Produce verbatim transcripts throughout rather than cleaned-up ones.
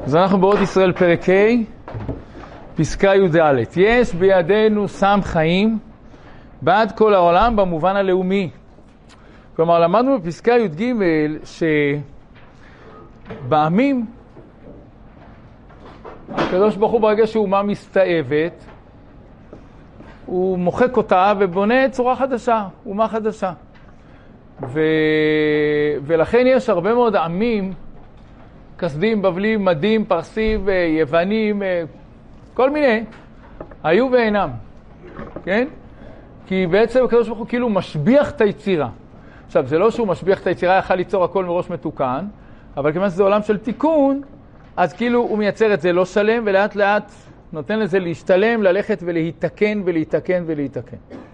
אז אנחנו בעוד ישראל פרק ה', פסקה י"ד. יש בידינו סם חיים בעד כל העולם במובן הלאומי. כלומר, למדנו בפסקה י"ג שבעמים, הקדוש ברוך הוא ברגע שאומה מסתאבת, הוא מוחק אותה ובונה צורה חדשה, אומה חדשה. ו... ולכן יש הרבה מאוד עמים, כסדים, בבלים, מדים, פרסים, יוונים, כל מיני, היו ואינם, כן? כי בעצם הקדוש ברוך הוא כאילו משביח את היצירה. עכשיו, זה לא שהוא משביח את היצירה, יכל ליצור הכל מראש מתוקן, אבל כיוון שזה עולם של תיקון, אז כאילו הוא מייצר את זה לא שלם, ולאט לאט נותן לזה להשתלם, ללכת ולהתקן ולהתקן ולהתקן.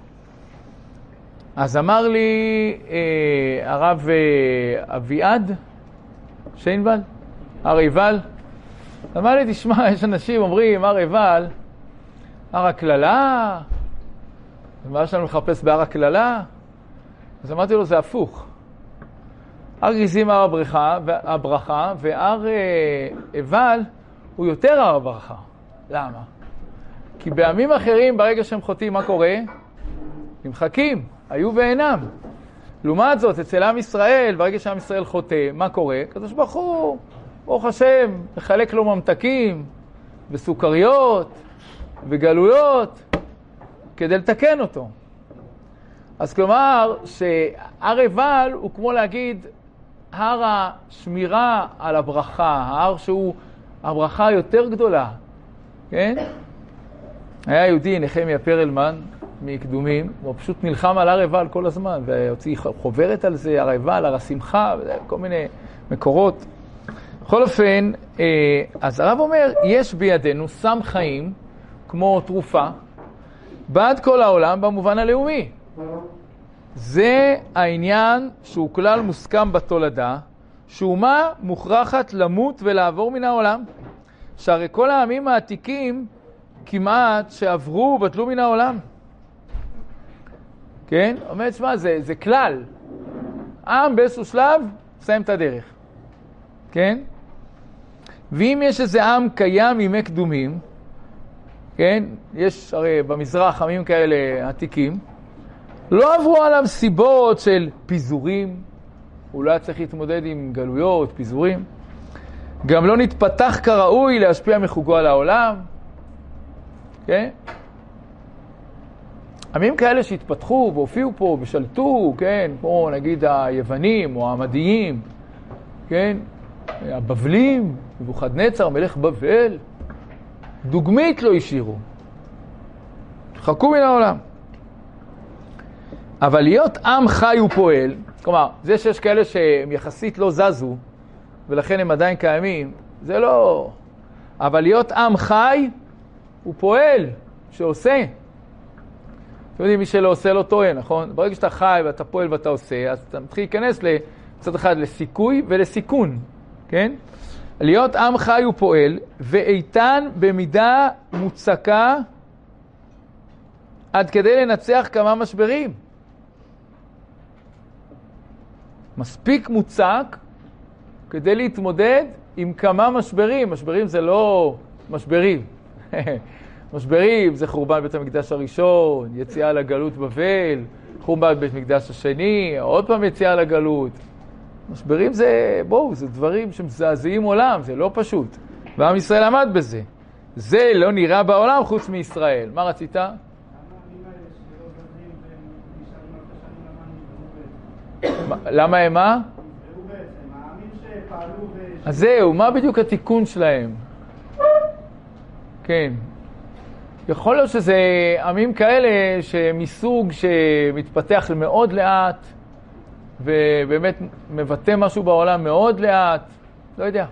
אז אמר לי אה, הרב אה, אביעד שיינבל, הר עיבל, אמר לי, תשמע, יש אנשים אומרים, הר עיבל, הר הכללה, מה שלנו לחפש בהר הכללה? אז אמרתי לו, זה הפוך. הר גריזים הר הברכה, הברכה, והר עיבל הוא יותר הר הברכה. למה? כי בימים אחרים, ברגע שהם חוטאים, מה קורה? נמחקים, היו ואינם. לעומת זאת, אצל עם ישראל, ברגע שעם ישראל חוטא, מה קורה? הקדוש ברוך הוא, ברוך השם, מחלק לו ממתקים וסוכריות וגלויות כדי לתקן אותו. אז כלומר, שהר עיבל הוא כמו להגיד הר השמירה על הברכה, ההר שהוא הברכה היותר גדולה, כן? היה יהודי, נחמיה פרלמן, מקדומים, הוא פשוט נלחם על הר עיבל כל הזמן, והוציא חוברת על זה, הר עיבל, הר השמחה, כל מיני מקורות. בכל אופן, אז הרב אומר, יש בידינו סם חיים, כמו תרופה, בעד כל העולם במובן הלאומי. זה העניין שהוא כלל מוסכם בתולדה, שאומה מוכרחת למות ולעבור מן העולם. שהרי כל העמים העתיקים כמעט שעברו בטלו מן העולם. כן? אומרת, שמה, זה, זה כלל. עם באיזשהו שלב, מסיים את הדרך. כן? ואם יש איזה עם קיים ימי קדומים, כן? יש הרי במזרח עמים כאלה עתיקים, לא עברו עליו סיבות של פיזורים, הוא לא היה צריך להתמודד עם גלויות, פיזורים, גם לא נתפתח כראוי להשפיע מחוגו על העולם, כן? עמים כאלה שהתפתחו והופיעו פה ושלטו, כן? כמו נגיד היוונים או המדיים, כן? הבבלים, נבוכדנצר, מלך בבל, דוגמית לא השאירו. חכו מן העולם. אבל להיות עם חי ופועל, כלומר, זה שיש כאלה שהם יחסית לא זזו, ולכן הם עדיין קיימים, זה לא... אבל להיות עם חי ופועל, שעושה. אתם יודעים, מי שלא עושה לא טועה, נכון? ברגע שאתה חי ואתה פועל ואתה עושה, אז אתה מתחיל להיכנס לצד אחד לסיכוי ולסיכון, כן? להיות עם חי ופועל, ואיתן במידה מוצקה עד כדי לנצח כמה משברים. מספיק מוצק כדי להתמודד עם כמה משברים. משברים זה לא משברים. משברים זה חורבן בית המקדש הראשון, יציאה לגלות בבל, חורבן בית המקדש השני, עוד פעם יציאה לגלות. משברים זה, בואו, זה דברים שמזעזעים עולם, זה לא פשוט. ועם ישראל עמד בזה. זה לא נראה בעולם חוץ מישראל. מה רצית? למה הם מה? אז זהו, מה בדיוק התיקון שלהם? כן. יכול להיות שזה עמים כאלה שמסוג שמתפתח מאוד לאט, ובאמת מבטא משהו בעולם מאוד לאט, לא יודע.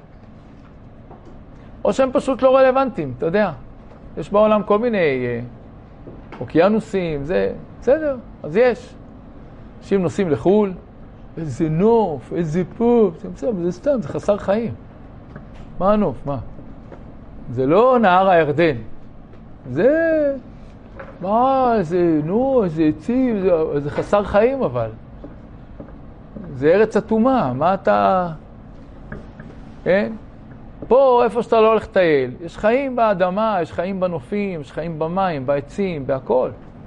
או שהם פשוט לא רלוונטיים, אתה יודע. יש בעולם כל מיני אוקיינוסים, זה בסדר, אז יש. אנשים נוסעים לחול, איזה נוף, איזה פוף, זה בסדר, זה סתם, זה חסר חיים. מה הנוף, מה? זה לא נהר הירדן. זה, מה, זה, נו, זה עצים, זה, זה חסר חיים אבל. זה ארץ אטומה, מה אתה... כן? פה, איפה שאתה לא הולך לטייל, יש חיים באדמה, יש חיים בנופים, יש חיים במים, בעצים, בהכל.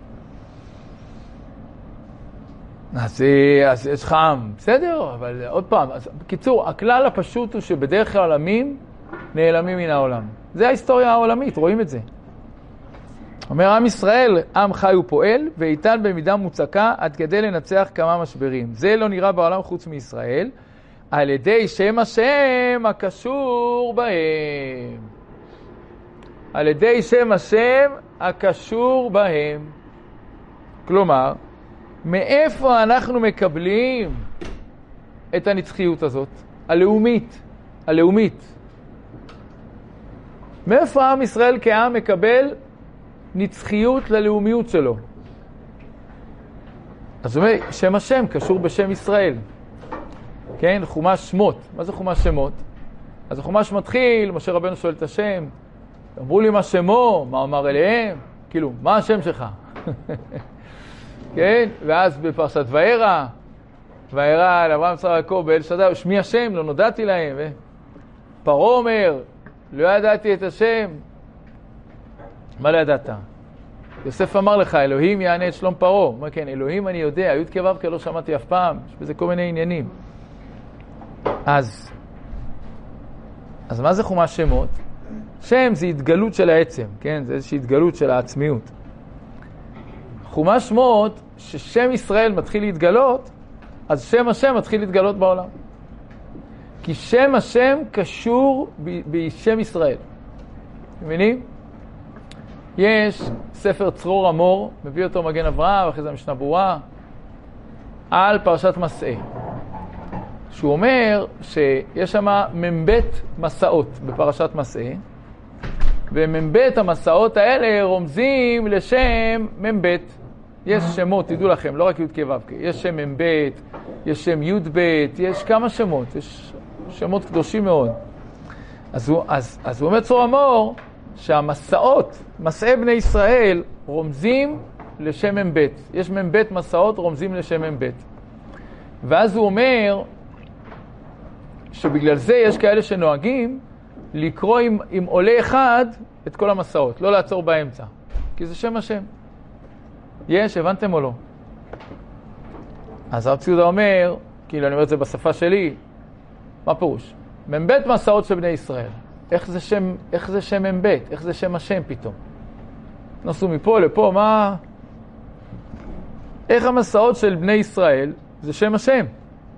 אז, אז יש חם, בסדר, אבל עוד פעם, אז, בקיצור, הכלל הפשוט הוא שבדרך כלל עמים נעלמים מן העולם. זה ההיסטוריה העולמית, רואים את זה. אומר עם ישראל, עם חי ופועל, ואיתן במידה מוצקה עד כדי לנצח כמה משברים. זה לא נראה בעולם חוץ מישראל, על ידי שם השם הקשור בהם. על ידי שם השם הקשור בהם. כלומר, מאיפה אנחנו מקבלים את הנצחיות הזאת? הלאומית. הלאומית. מאיפה עם ישראל כעם מקבל נצחיות ללאומיות שלו? אז אומר, שם השם קשור בשם ישראל. כן? חומש שמות. מה זה חומש שמות? אז החומש מתחיל, משה רבנו שואל את השם, אמרו לי מה שמו, מה אמר אליהם? כאילו, מה השם שלך? כן? ואז בפרשת וארא, וארא על אברהם יצחק ויעקב באל שדי, שמי השם, לא נודעתי להם. פרעה אומר, לא ידעתי את השם. מה לא ידעת? יוסף אמר לך, אלוהים יענה את שלום פרעה. אומר כן, אלוהים אני יודע, י' כו' כ' לא שמעתי אף פעם. יש בזה כל מיני עניינים. אז, אז מה זה חומש שמות? שם זה התגלות של העצם, כן? זה איזושהי התגלות של העצמיות. חומש שמות, ששם ישראל מתחיל להתגלות, אז שם השם מתחיל להתגלות בעולם. כי שם השם קשור ב- בשם ישראל. מבינים? יש ספר צרור המור, מביא אותו מגן אברהם, ואחרי זה המשנה ברורה, על פרשת מסעה. שהוא אומר שיש שם ממבט מסעות בפרשת מסעה, וממבט המסעות האלה רומזים לשם ממבט. יש שמות, תדעו לכם, לא רק י' כ' ו' כ', יש שם ממבט, יש שם י' ב', יש כמה שמות, יש שמות קדושים מאוד. אז הוא, אז, אז הוא אומר צרור המור, שהמסעות, מסעי בני ישראל, רומזים לשם ממבט. יש ממבט מסעות, רומזים לשם ממבט. ואז הוא אומר, שבגלל זה יש כאלה שנוהגים לקרוא עם, עם עולה אחד את כל המסעות, לא לעצור באמצע. כי זה שם השם. יש, הבנתם או לא? אז הרב ציודה אומר, כאילו אני אומר את זה בשפה שלי, מה פירוש? ממבט מסעות של בני ישראל. איך זה שם, איך זה שם ממבט? איך זה שם השם פתאום? נסו מפה לפה, מה? איך המסעות של בני ישראל זה שם השם?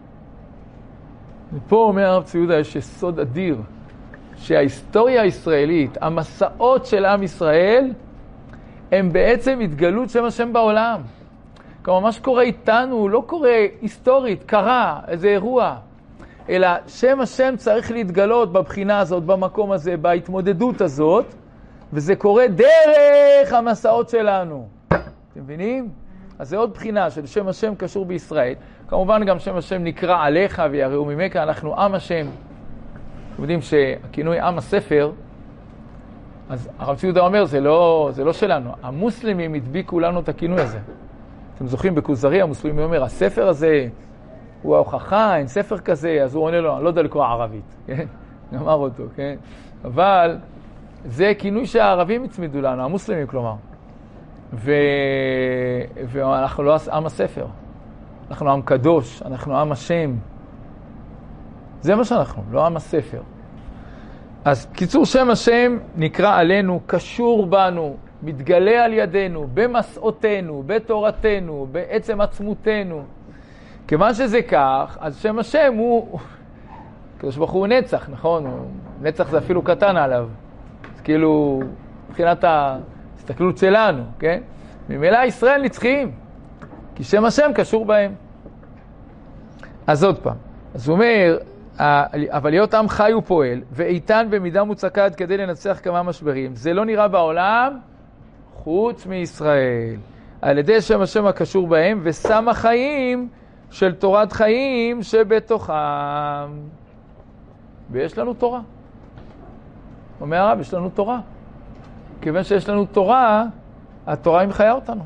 ופה אומר הרב ציודה, יש יסוד אדיר, שההיסטוריה הישראלית, המסעות של עם ישראל, הם בעצם התגלות שם השם בעולם. כלומר, מה שקורה איתנו לא קורה היסטורית, קרה, איזה אירוע, אלא שם השם צריך להתגלות בבחינה הזאת, במקום הזה, בהתמודדות הזאת, וזה קורה דרך המסעות שלנו. אתם מבינים? אז זה עוד בחינה של שם השם קשור בישראל. כמובן גם שם השם נקרא עליך ויראו ממך, אנחנו עם השם. אתם יודעים שהכינוי עם הספר, אז הרב ציודה אומר, זה לא, זה לא שלנו. המוסלמים הדביקו לנו את הכינוי הזה. אתם זוכרים, בכוזרי המוסלמי אומר, הספר הזה הוא ההוכחה, אין ספר כזה, אז הוא עונה לו, אני לא יודע לקרוא ערבית, כן? נאמר אותו, כן? אבל זה כינוי שהערבים הצמידו לנו, המוסלמים כלומר. ו... ואנחנו לא עם הספר. אנחנו עם קדוש, אנחנו עם השם. זה מה שאנחנו, לא עם הספר. אז קיצור, שם השם נקרא עלינו, קשור בנו, מתגלה על ידינו, במסעותינו, בתורתנו, בעצם עצמותנו. כיוון שזה כך, אז שם השם הוא, קדוש ברוך הוא נצח, נכון? נצח זה אפילו קטן עליו. אז כאילו, מבחינת ההסתכלות שלנו, כן? ממילא ישראל נצחיים, כי שם השם קשור בהם. אז עוד פעם, אז הוא אומר, אבל להיות עם חי ופועל, ואיתן במידה מוצקה עד כדי לנצח כמה משברים, זה לא נראה בעולם חוץ מישראל. על ידי שם השם הקשור בהם, ושם החיים של תורת חיים שבתוכם. ויש לנו תורה. אומר הרב, יש לנו תורה. כיוון שיש לנו תורה, התורה היא מחיה אותנו.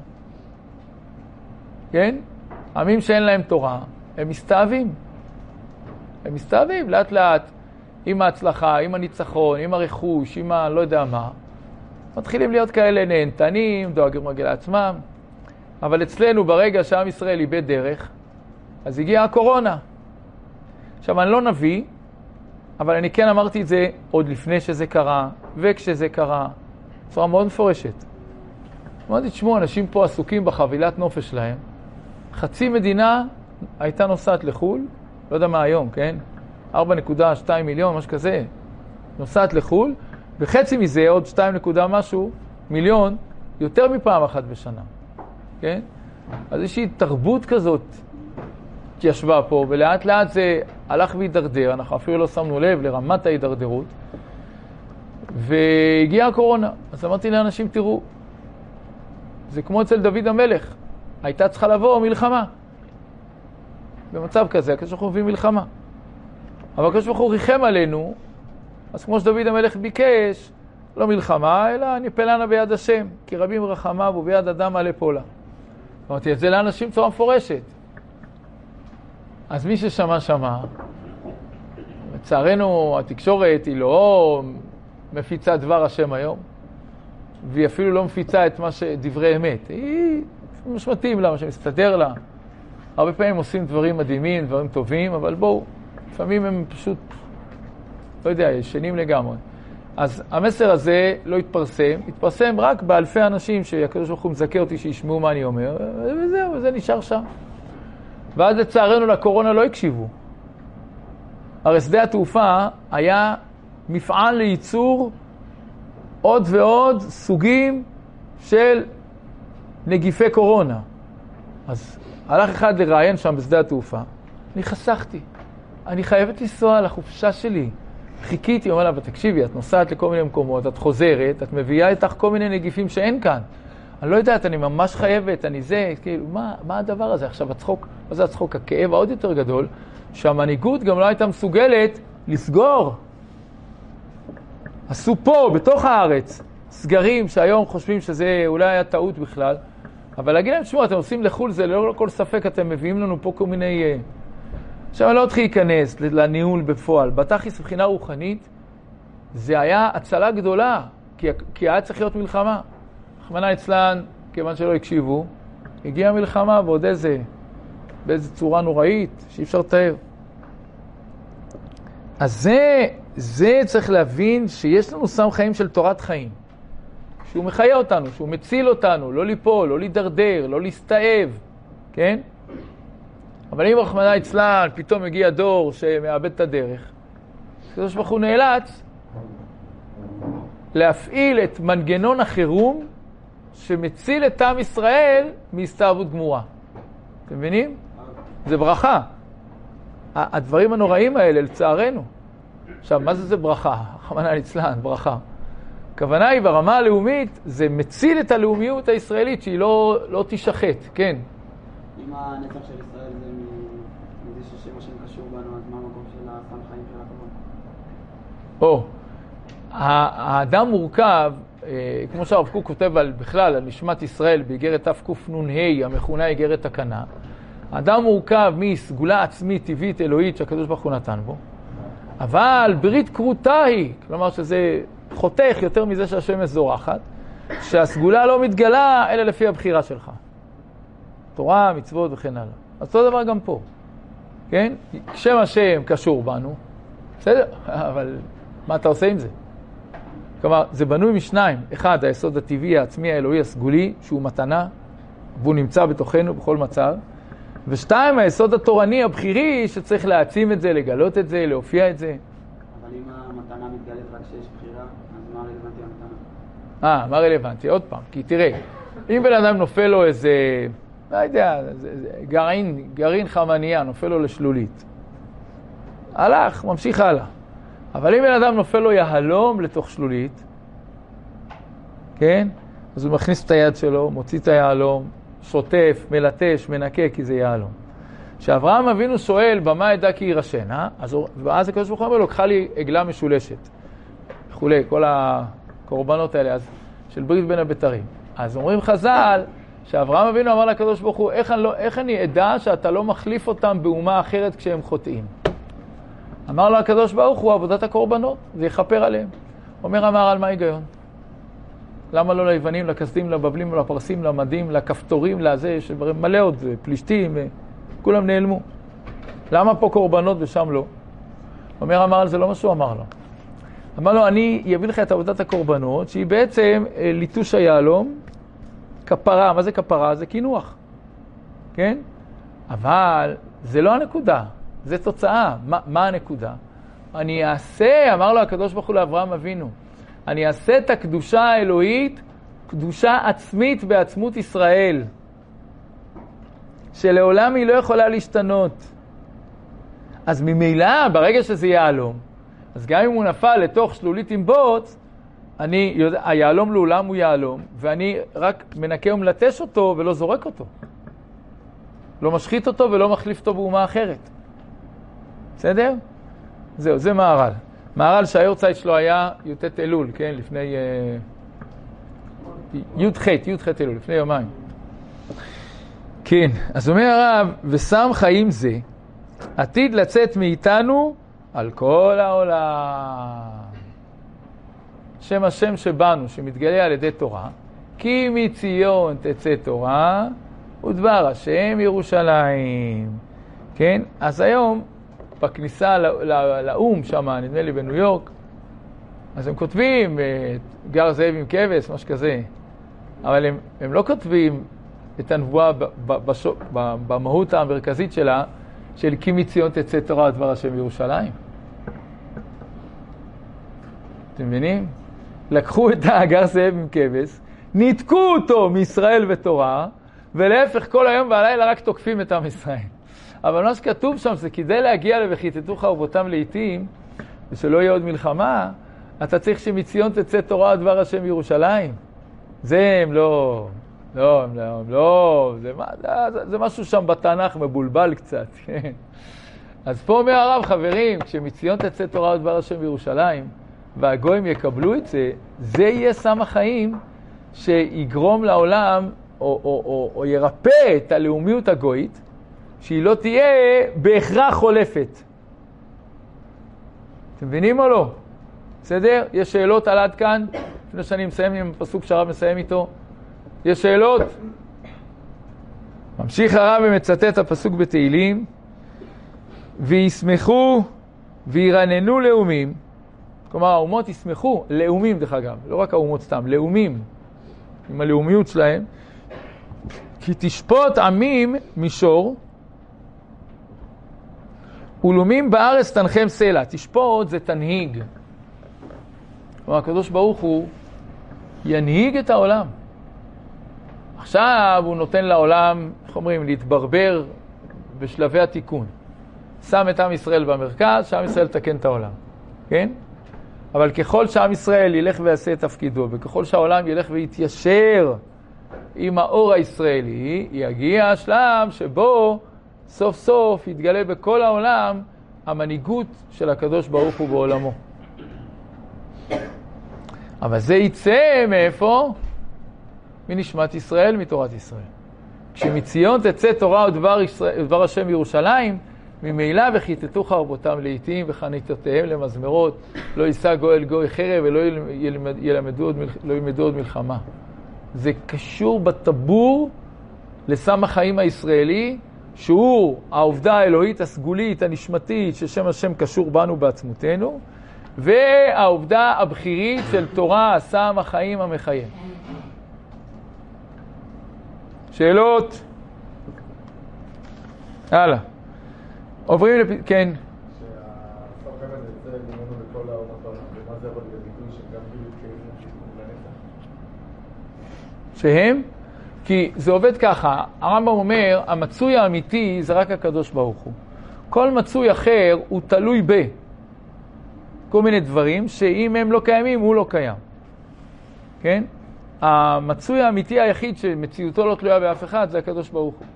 כן? עמים שאין להם תורה, הם מסתאבים. הם מסתאבים, לאט לאט עם ההצלחה, עם הניצחון, עם הרכוש, עם ה... לא יודע מה. מתחילים להיות כאלה נהנתנים, דואגים רגל לעצמם. אבל אצלנו, ברגע שעם ישראל איבד דרך, אז הגיעה הקורונה. עכשיו, אני לא נביא, אבל אני כן אמרתי את זה עוד לפני שזה קרה, וכשזה קרה, בצורה מאוד מפורשת. אמרתי, תשמעו, אנשים פה עסוקים בחבילת נופש שלהם. חצי מדינה הייתה נוסעת לחול, לא יודע מה היום, כן? ארבע נקודה שתיים מיליון, משהו כזה, נוסעת לחול, וחצי מזה, עוד שתיים נקודה משהו, מיליון, יותר מפעם אחת בשנה, כן? אז איזושהי תרבות כזאת ישבה פה, ולאט לאט זה הלך והידרדר, אנחנו אפילו לא שמנו לב לרמת ההידרדרות, והגיעה הקורונה. אז אמרתי לאנשים, תראו, זה כמו אצל דוד המלך, הייתה צריכה לבוא מלחמה. במצב כזה, הקדוש ברוך הוא מביא מלחמה. אבל הקדוש ברוך הוא ריחם עלינו, אז כמו שדוד המלך ביקש, לא מלחמה, אלא נפלנה ביד השם, כי רבים רחמיו וביד אדם מלא פולה. אמרתי, את זה לאנשים צורה מפורשת. אז מי ששמע שמע, לצערנו התקשורת היא לא מפיצה דבר השם היום, והיא אפילו לא מפיצה את מה שדברי אמת. היא משמעתים לה, מה שמסתדר לה. הרבה פעמים עושים דברים מדהימים, דברים טובים, אבל בואו, לפעמים הם פשוט, לא יודע, ישנים לגמרי. אז המסר הזה לא התפרסם, התפרסם רק באלפי אנשים שהקדוש ברוך הוא מזכה אותי שישמעו מה אני אומר, וזהו, וזה נשאר שם. ואז לצערנו לקורונה לא הקשיבו. הרי שדה התעופה היה מפעל לייצור עוד ועוד סוגים של נגיפי קורונה. אז הלך אחד לראיין שם בשדה התעופה, אני חסכתי, אני חייבת לנסוע לחופשה שלי. חיכיתי, אומר לה, תקשיבי, את נוסעת לכל מיני מקומות, את חוזרת, את מביאה איתך כל מיני נגיפים שאין כאן. אני לא יודעת, אני ממש חייבת, אני זה, כאילו, מה, מה הדבר הזה? עכשיו הצחוק, מה זה הצחוק? הכאב העוד יותר גדול, שהמנהיגות גם לא הייתה מסוגלת לסגור. עשו פה, בתוך הארץ, סגרים שהיום חושבים שזה אולי היה טעות בכלל, אבל להגיד להם, תשמעו, אתם עושים לחול, זה לא כל ספק, אתם מביאים לנו פה כל מיני... עכשיו אני לא התחיל להיכנס לניהול בפועל. בתכלס מבחינה רוחנית, זה היה הצלה גדולה, כי, כי היה צריך להיות מלחמה. רחמנא ליצלן, כיוון שלא הקשיבו, הגיעה מלחמה ועוד איזה, באיזה צורה נוראית, שאי אפשר לתאר. אז זה, זה צריך להבין שיש לנו סם חיים של תורת חיים. שהוא מחיה אותנו, שהוא מציל אותנו, לא ליפול, לא להידרדר, לא להסתאב, כן? אבל אם רחמנא ליצלן, פתאום הגיע דור שמאבד את הדרך, הקדוש ברוך הוא נאלץ להפעיל את מנגנון החירום שמציל את עם ישראל מהסתאבות גמורה. אתם מבינים? זה ברכה. הדברים הנוראים האלה, לצערנו. עכשיו, מה זה זה ברכה? רחמנא ליצלן, ברכה. הכוונה היא ברמה הלאומית, זה מציל את הלאומיות הישראלית שהיא לא, לא תשחט, כן. אם הנצח של ישראל זה מזה ששם השם קשור בנו, אז מה המקום של הסם חיים של הכבוד? או, האדם מורכב, כמו שהרב קוק כותב על, בכלל, על נשמת ישראל באיגרת תקנ"ה, המכונה איגרת תקנה, האדם מורכב מסגולה עצמית, טבעית, אלוהית, שהקדוש ברוך הוא נתן בו, אבל ברית קרותה היא, כלומר שזה חותך יותר מזה שהשמש זורחת, שהסגולה לא מתגלה אלא לפי הבחירה שלך. תורה, מצוות וכן הלאה. אז אותו דבר גם פה. כן? שם השם קשור בנו. בסדר? אבל מה אתה עושה עם זה? כלומר, זה בנוי משניים. אחד, היסוד הטבעי, העצמי, האלוהי, הסגולי, שהוא מתנה, והוא נמצא בתוכנו בכל מצב. ושתיים, היסוד התורני, הבחירי, שצריך להעצים את זה, לגלות את זה, להופיע את זה. אבל אם המתנה מתגלית רק שיש בחירה, אז מה רלוונטי המתנה? אה, מה רלוונטי? עוד פעם. כי תראה, אם בן אדם נופל לו איזה... לא יודע, גרעין, גרעין חמניה, נופל לו לשלולית. הלך, ממשיך הלאה. אבל אם בן אדם נופל לו יהלום לתוך שלולית, כן? אז הוא מכניס את היד שלו, מוציא את היהלום, שוטף, מלטש, מנקה, כי זה יהלום. כשאברהם אבינו שואל, במה ידע כי ירשנה, אז, ואז הקדוש ברוך הוא אומר לו, לקחה לי עגלה משולשת. וכולי, כל הקורבנות האלה, אז, של ברית בין הבתרים. אז אומרים חז"ל, שאברהם אבינו אמר לקדוש ברוך הוא, איך אני, לא, איך אני אדע שאתה לא מחליף אותם באומה אחרת כשהם חוטאים? אמר לו הקדוש ברוך הוא, עבודת הקורבנות, זה יכפר עליהם. אומר המהר"ל, מה ההיגיון? למה לא ליוונים, לכסדים, לבבלים, לפרסים, למדים, לכפתורים, לזה, שמלא עוד פלישתים, כולם נעלמו. למה פה קורבנות ושם לא? אומר המהר"ל, זה לא מה שהוא אמר לו. אמר לו, אני אביא לך את עבודת הקורבנות, שהיא בעצם ליטוש היהלום, כפרה. מה זה כפרה? זה כינוח. כן? אבל זה לא הנקודה, זה תוצאה. מה, מה הנקודה? אני אעשה, אמר לו הקדוש ברוך הוא לאברהם אבינו, אני אעשה את הקדושה האלוהית, קדושה עצמית בעצמות ישראל, שלעולם היא לא יכולה להשתנות. אז ממילא, ברגע שזה יהלום, אז גם אם הוא נפל לתוך שלולית עם בוץ, אני יודע, היהלום לעולם הוא יהלום, ואני רק מנקה ומלטש אותו ולא זורק אותו. לא משחית אותו ולא מחליף אותו באומה אחרת. בסדר? זהו, זה מהר"ל. מהר"ל שהיורצייט שלו היה י"ט אלול, כן? לפני י"ח, י"ח אלול, לפני יומיים. כן, אז אומר הרב, ושם חיים זה, עתיד לצאת מאיתנו על כל העולם. שם השם שבנו, שמתגלה על ידי תורה, כי מציון תצא תורה, ודבר השם ירושלים. כן? אז היום, בכניסה לאום שם, נדמה לי בניו יורק, אז הם כותבים גר זאב עם כבש, משהו כזה. אבל הם, הם לא כותבים את הנבואה במהות המרכזית שלה, של כי מציון תצא תורה ודבר השם ירושלים. אתם מבינים? לקחו את הגר זאב עם כבש, ניתקו אותו מישראל ותורה, ולהפך כל היום והלילה רק תוקפים את עם ישראל. אבל מה שכתוב שם זה כדי להגיע ל"וכיתתו חרבותם לאיתים", ושלא יהיה עוד מלחמה, אתה צריך שמציון תצא תורה ודבר השם ירושלים. זה הם לא, לא, הם לא, הם לא, זה, זה, זה משהו שם בתנ"ך מבולבל קצת, כן. אז פה אומר הרב, חברים, כשמציון תצא תורה ודבר השם ירושלים, והגויים יקבלו את זה, זה יהיה סם החיים שיגרום לעולם, או, או, או, או ירפא את הלאומיות הגויית, שהיא לא תהיה בהכרח חולפת. אתם מבינים או לא? בסדר? יש שאלות על עד כאן? לפני שאני מסיים עם הפסוק שהרב מסיים איתו. יש שאלות? ממשיך הרב ומצטט הפסוק בתהילים, וישמחו וירננו לאומים. כלומר, האומות ישמחו, לאומים דרך אגב, לא רק האומות סתם, לאומים, עם הלאומיות שלהם, כי תשפוט עמים מישור, ולאומים בארץ תנחם סלע. תשפוט זה תנהיג. כלומר, הקדוש ברוך הוא ינהיג את העולם. עכשיו הוא נותן לעולם, איך אומרים, להתברבר בשלבי התיקון. שם את עם ישראל במרכז, שעם ישראל תקן את העולם. כן? אבל ככל שעם ישראל ילך ויעשה את תפקידו, וככל שהעולם ילך ויתיישר עם האור הישראלי, יגיע השלב שבו סוף סוף יתגלה בכל העולם המנהיגות של הקדוש ברוך הוא בעולמו. אבל זה יצא מאיפה? מנשמת ישראל, מתורת ישראל. כשמציון תצא תורה ודבר, ישראל, ודבר השם ירושלים, ממילא וכיתתו חרבותם לעתים וחניתותיהם למזמרות, לא יישא גואל גוי חרב ולא ילמד, ילמדו עוד, לא ילמדו עוד מלחמה. זה קשור בטבור לסם החיים הישראלי, שהוא העובדה האלוהית הסגולית, הנשמתית, ששם השם קשור בנו בעצמותינו, והעובדה הבחירית של תורה, סם החיים המחיים. שאלות? הלאה. עוברים לפ... כן. שהסוף חמד יצא ממנו בכל העונות העולם, ומה זה אבל בביטוי שגם בלי כאילו לנצח? שהם? כי זה עובד ככה, הרמב"ם אומר, המצוי האמיתי זה רק הקדוש ברוך הוא. כל מצוי אחר הוא תלוי ב. כל מיני דברים שאם הם לא קיימים, הוא לא קיים. כן? המצוי האמיתי היחיד שמציאותו לא תלויה באף אחד זה הקדוש ברוך הוא.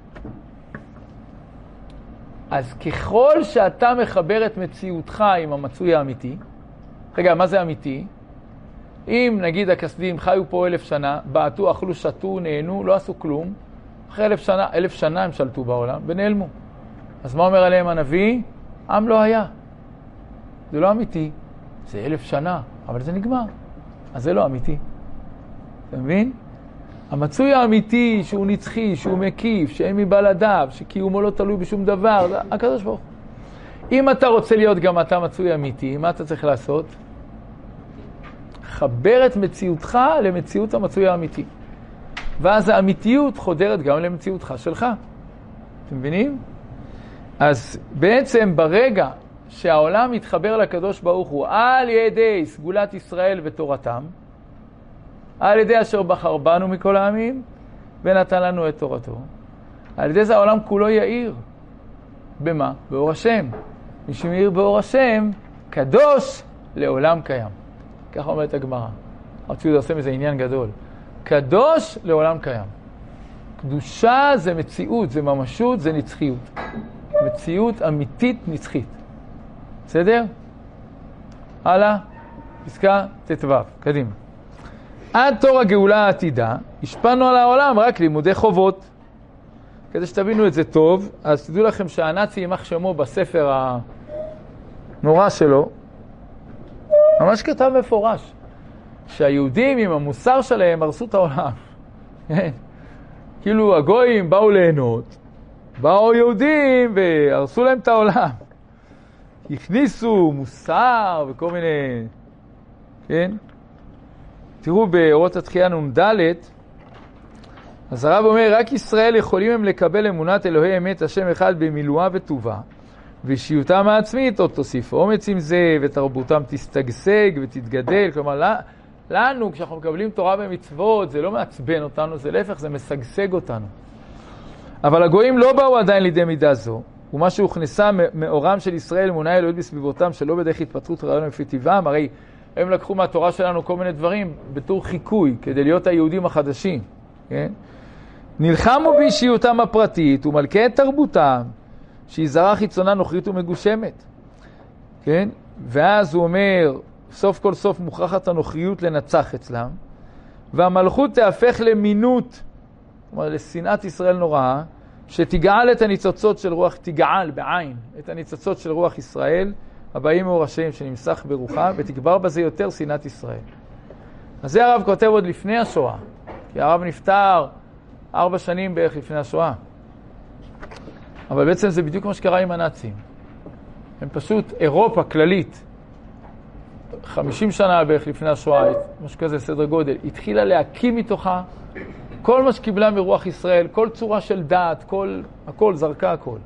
אז ככל שאתה מחבר את מציאותך עם המצוי האמיתי, רגע, מה זה אמיתי? אם נגיד הכסדים חיו פה אלף שנה, בעטו, אכלו, שתו, נהנו, לא עשו כלום, אחרי אלף שנה, אלף שנה הם שלטו בעולם ונעלמו. אז מה אומר עליהם הנביא? עם לא היה. זה לא אמיתי. זה אלף שנה, אבל זה נגמר. אז זה לא אמיתי. אתה מבין? המצוי האמיתי שהוא נצחי, שהוא מקיף, שאין מבלעדיו, שקיומו לא תלוי בשום דבר, זה הקדוש ברוך הוא. אם אתה רוצה להיות גם אתה מצוי אמיתי, מה אתה צריך לעשות? חבר את מציאותך למציאות המצוי האמיתי. ואז האמיתיות חודרת גם למציאותך שלך. אתם מבינים? אז בעצם ברגע שהעולם מתחבר לקדוש ברוך הוא על ידי סגולת ישראל ותורתם, על ידי אשר בחר בנו מכל העמים ונתן לנו את תורתו, על ידי זה העולם כולו יאיר. במה? באור השם. מי שמאיר באור השם, קדוש לעולם קיים. ככה אומרת הגמרא. רצו לעשה מזה עניין גדול. קדוש לעולם קיים. קדושה זה מציאות, זה ממשות, זה נצחיות. מציאות אמיתית נצחית. בסדר? הלאה, פסקה תתו, קדימה. עד תור הגאולה העתידה, השפענו על העולם רק לימודי חובות. כדי שתבינו את זה טוב, אז תדעו לכם שהנאצי יימח שמו בספר הנורא שלו, ממש כתב מפורש, שהיהודים עם המוסר שלהם הרסו את העולם. כאילו הגויים באו ליהנות, באו יהודים והרסו להם את העולם. הכניסו מוסר וכל מיני, כן? תראו באורות התחייה נ"ד, אז הרב אומר, רק ישראל יכולים הם לקבל אמונת אלוהי אמת השם אחד במילואה וטובה, ואישיותם העצמית עוד תוסיף אומץ עם זה, ותרבותם תסתגשג ותתגדל. כלומר, לנו, כשאנחנו מקבלים תורה ומצוות, זה לא מעצבן אותנו, זה להפך, זה משגשג אותנו. אבל הגויים לא באו עדיין לידי מידה זו, ומה שהוכנסה מאורם של ישראל, אמונה אלוהית בסביבותם, שלא בדרך התפטרות רעיון לפי טבעם, הרי הם לקחו מהתורה שלנו כל מיני דברים בתור חיקוי, כדי להיות היהודים החדשים. כן? נלחמו באישיותם הפרטית ומלכי את תרבותם, שהיא זרה חיצונה נוכרית ומגושמת. כן? ואז הוא אומר, סוף כל סוף מוכרחת הנוכריות לנצח אצלם, והמלכות תהפך למינות, כלומר לשנאת ישראל נוראה, שתגעל את הניצוצות של רוח, תגעל בעין, את הניצוצות של רוח ישראל, הבאים מאור השם שנמסך ברוחה, ותגבר בזה יותר שנאת ישראל. אז זה הרב כותב עוד לפני השואה, כי הרב נפטר ארבע שנים בערך לפני השואה. אבל בעצם זה בדיוק מה שקרה עם הנאצים. הם פשוט, אירופה כללית, חמישים שנה בערך לפני השואה, משהו כזה סדר גודל, התחילה להקים מתוכה כל מה שקיבלה מרוח ישראל, כל צורה של דעת, כל, הכל, זרקה הכל.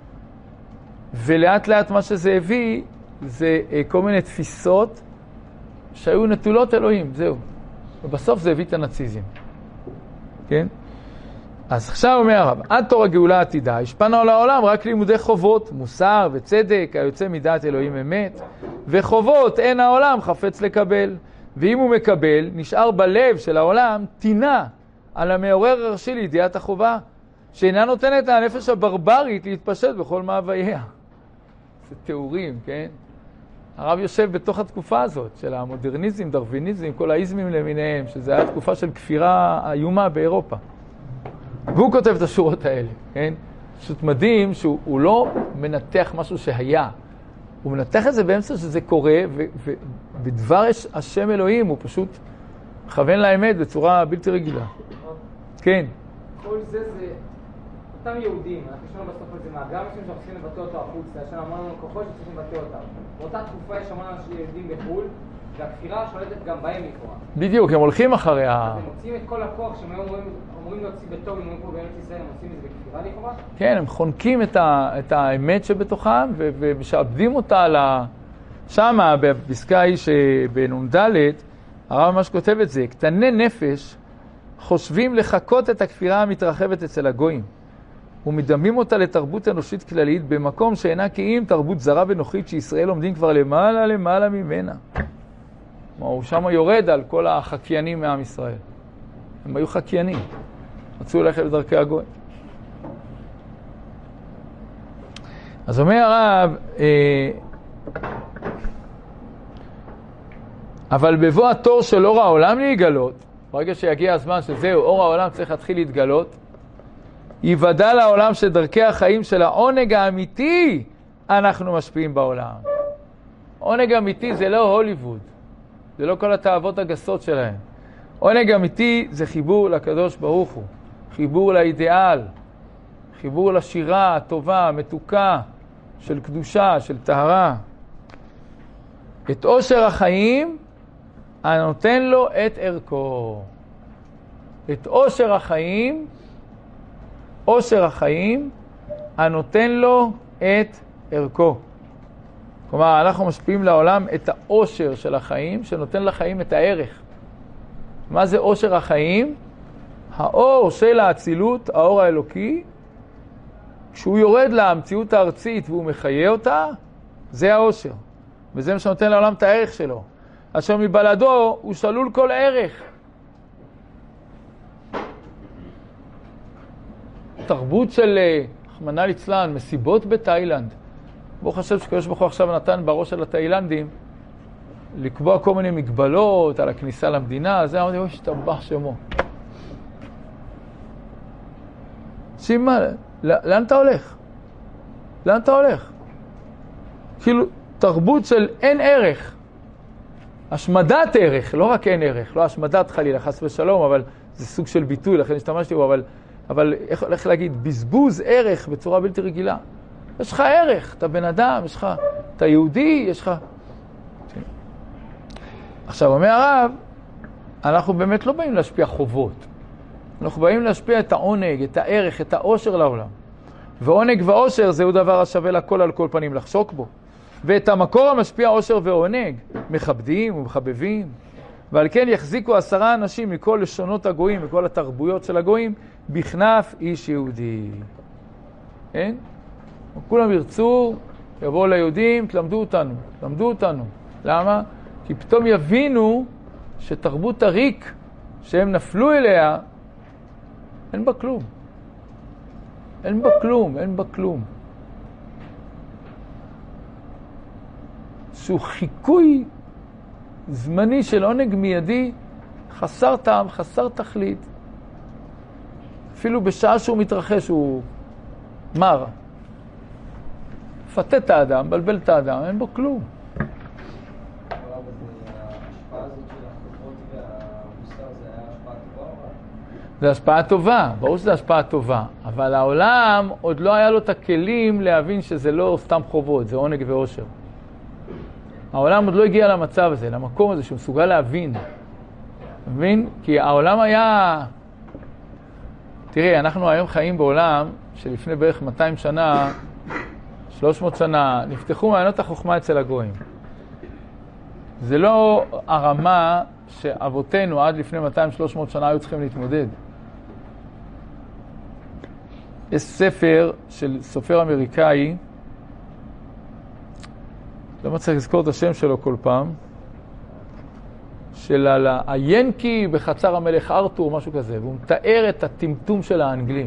ולאט לאט מה שזה הביא, זה כל מיני תפיסות שהיו נטולות אלוהים, זהו. ובסוף זה הביא את הנאציזם. כן? אז עכשיו אומר הרב, עד תור הגאולה העתידה, השפענו על העולם רק לימודי חובות, מוסר וצדק, היוצא מדעת אלוהים אמת, וחובות אין העולם חפץ לקבל. ואם הוא מקבל, נשאר בלב של העולם תינה על המעורר הראשי לידיעת החובה, שאינה נותנת הנפש הברברית להתפשט בכל מאווייה. זה תיאורים, כן? הרב יושב בתוך התקופה הזאת של המודרניזם, דרוויניזם, כל האיזמים למיניהם, שזה היה תקופה של כפירה איומה באירופה. והוא כותב את השורות האלה, כן? פשוט מדהים שהוא לא מנתח משהו שהיה. הוא מנתח את זה באמצע שזה קורה, ובדבר השם אלוהים הוא פשוט מכוון לאמת בצורה בלתי רגילה. כן. כל זה זה אותם יהודים, אנחנו שומעים בסוף על זה מהגר, משום שאנחנו צריכים לבטא אותו החוצה, יש לנו המון כוחות שצריכים לבטא אותם. באותה תקופה יש המון אנשים יהודים בחו"ל, והכפירה שולטת גם בהם לקרוא. בדיוק, הם הולכים אחרי ה... אז הם מוצאים את כל הכוח שהם אמורים להוציא בטוב, אם אומרים פה בארץ ישראל, הם מוצאים את זה בכפירה לקרוא? כן, הם חונקים את, ה... את האמת שבתוכם, ו... ומשעבדים אותה על ה... שמה, בפסקה היא שבנ"ד, הרב ממש כותב את זה, קטני נפש חושבים לחכות את הכפירה המתרחבת אצל הגויים, ומדמים אותה לתרבות אנושית כללית במקום שאינה כאם תרבות זרה ונוחית שישראל עומדים כבר למעלה למעלה ממנה. הוא שם יורד על כל החקיינים מעם ישראל. הם היו חקיינים. רצו ללכת בדרכי הגויים. אז אומר הרב, אה, אבל בבוא התור של אור העולם להיגלות, ברגע שיגיע הזמן שזהו, אור העולם צריך להתחיל להתגלות, ייוודע לעולם שדרכי החיים של העונג האמיתי אנחנו משפיעים בעולם. עונג אמיתי זה לא הוליווד, זה לא כל התאוות הגסות שלהם. עונג אמיתי זה חיבור לקדוש ברוך הוא, חיבור לאידיאל, חיבור לשירה הטובה, המתוקה, של קדושה, של טהרה. את עושר החיים הנותן לו את ערכו. את עושר החיים, עושר החיים הנותן לו את ערכו. כלומר, אנחנו משפיעים לעולם את העושר של החיים, שנותן לחיים את הערך. מה זה עושר החיים? האור של האצילות, האור האלוקי, כשהוא יורד למציאות הארצית והוא מחיה אותה, זה העושר. וזה מה שנותן לעולם את הערך שלו. אשר מבלדו הוא שלול כל ערך. תרבות של רחמנא ליצלן, מסיבות בתאילנד. בוא חושב שקדוש ברוך הוא עכשיו נתן בראש של התאילנדים לקבוע כל מיני מגבלות על הכניסה למדינה, זה אמרתי, אוי, שתבח שמו. שימה, לאן אתה הולך? לאן אתה הולך? כאילו, תרבות של אין ערך. השמדת ערך, לא רק אין ערך, לא השמדת חלילה, חס ושלום, אבל זה סוג של ביטוי, לכן השתמשתי בו, אבל, אבל איך, איך להגיד, בזבוז ערך בצורה בלתי רגילה. יש לך ערך, אתה בן אדם, יש לך, אתה יהודי, יש לך... עכשיו, אומר הרב, אנחנו באמת לא באים להשפיע חובות. אנחנו באים להשפיע את העונג, את הערך, את העושר לעולם. ועונג ועושר זהו דבר השווה לכל על כל פנים לחשוק בו. ואת המקור המשפיע עושר ועונג מכבדים ומחבבים. ועל כן יחזיקו עשרה אנשים מכל לשונות הגויים, מכל התרבויות של הגויים, בכנף איש יהודי. כן? כולם ירצו, יבואו ליהודים, תלמדו אותנו, תלמדו אותנו. למה? כי פתאום יבינו שתרבות הריק שהם נפלו אליה, אין בה כלום. אין בה כלום, אין בה כלום. שהוא חיקוי זמני של עונג מיידי, חסר טעם, חסר תכלית. אפילו בשעה שהוא מתרחש הוא מר. פתה את האדם, בלבל את האדם, אין בו כלום. זה השפעה טובה, ברור שזה השפעה טובה, אבל העולם עוד לא היה לו את הכלים להבין שזה לא סתם חובות, זה עונג ועושר. העולם עוד לא הגיע למצב הזה, למקום הזה שהוא מסוגל להבין. מבין? כי העולם היה... תראי, אנחנו היום חיים בעולם שלפני בערך מאתיים שנה, שלוש מאות שנה, נפתחו מעיינות החוכמה אצל הגויים. זה לא הרמה שאבותינו עד לפני מאתיים שלוש מאות שנה היו צריכים להתמודד. יש ספר של סופר אמריקאי, לא מצליח לזכור את השם שלו כל פעם, של היאנקי בחצר המלך ארתור, משהו כזה, והוא מתאר את הטמטום של האנגלים.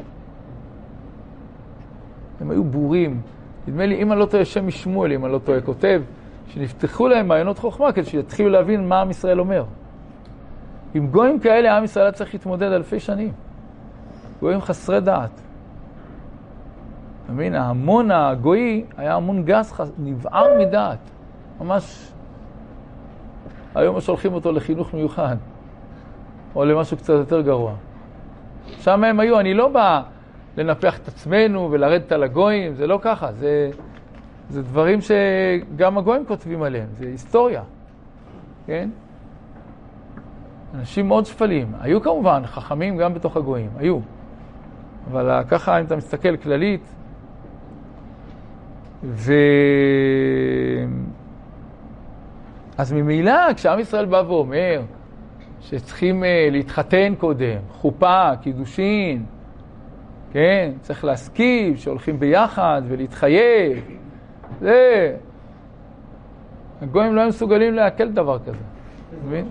הם היו בורים. נדמה לי, אם אני לא טועה, שם משמואל, אם אני לא טועה, כותב, שנפתחו להם מעיינות חוכמה כדי שיתחילו להבין מה עם ישראל אומר. עם גויים כאלה, עם ישראל צריך להתמודד אלפי שנים. גויים חסרי דעת. תבין, ההמון הגוי היה המון גס, חס... נבער מדעת. ממש... היום שולחים אותו לחינוך מיוחד. או למשהו קצת יותר גרוע. שם הם היו, אני לא בא לנפח את עצמנו ולרדת על הגויים, זה לא ככה. זה, זה דברים שגם הגויים כותבים עליהם. זה היסטוריה. כן? אנשים מאוד שפלים. היו כמובן חכמים גם בתוך הגויים. היו. אבל ככה, אם אתה מסתכל כללית, ו... אז ממילא, כשעם ישראל בא ואומר שצריכים uh, להתחתן קודם, חופה, קידושין, כן, צריך להסכים שהולכים ביחד ולהתחייב, זה... הגויים לא הם מסוגלים להקל דבר כזה, מבין?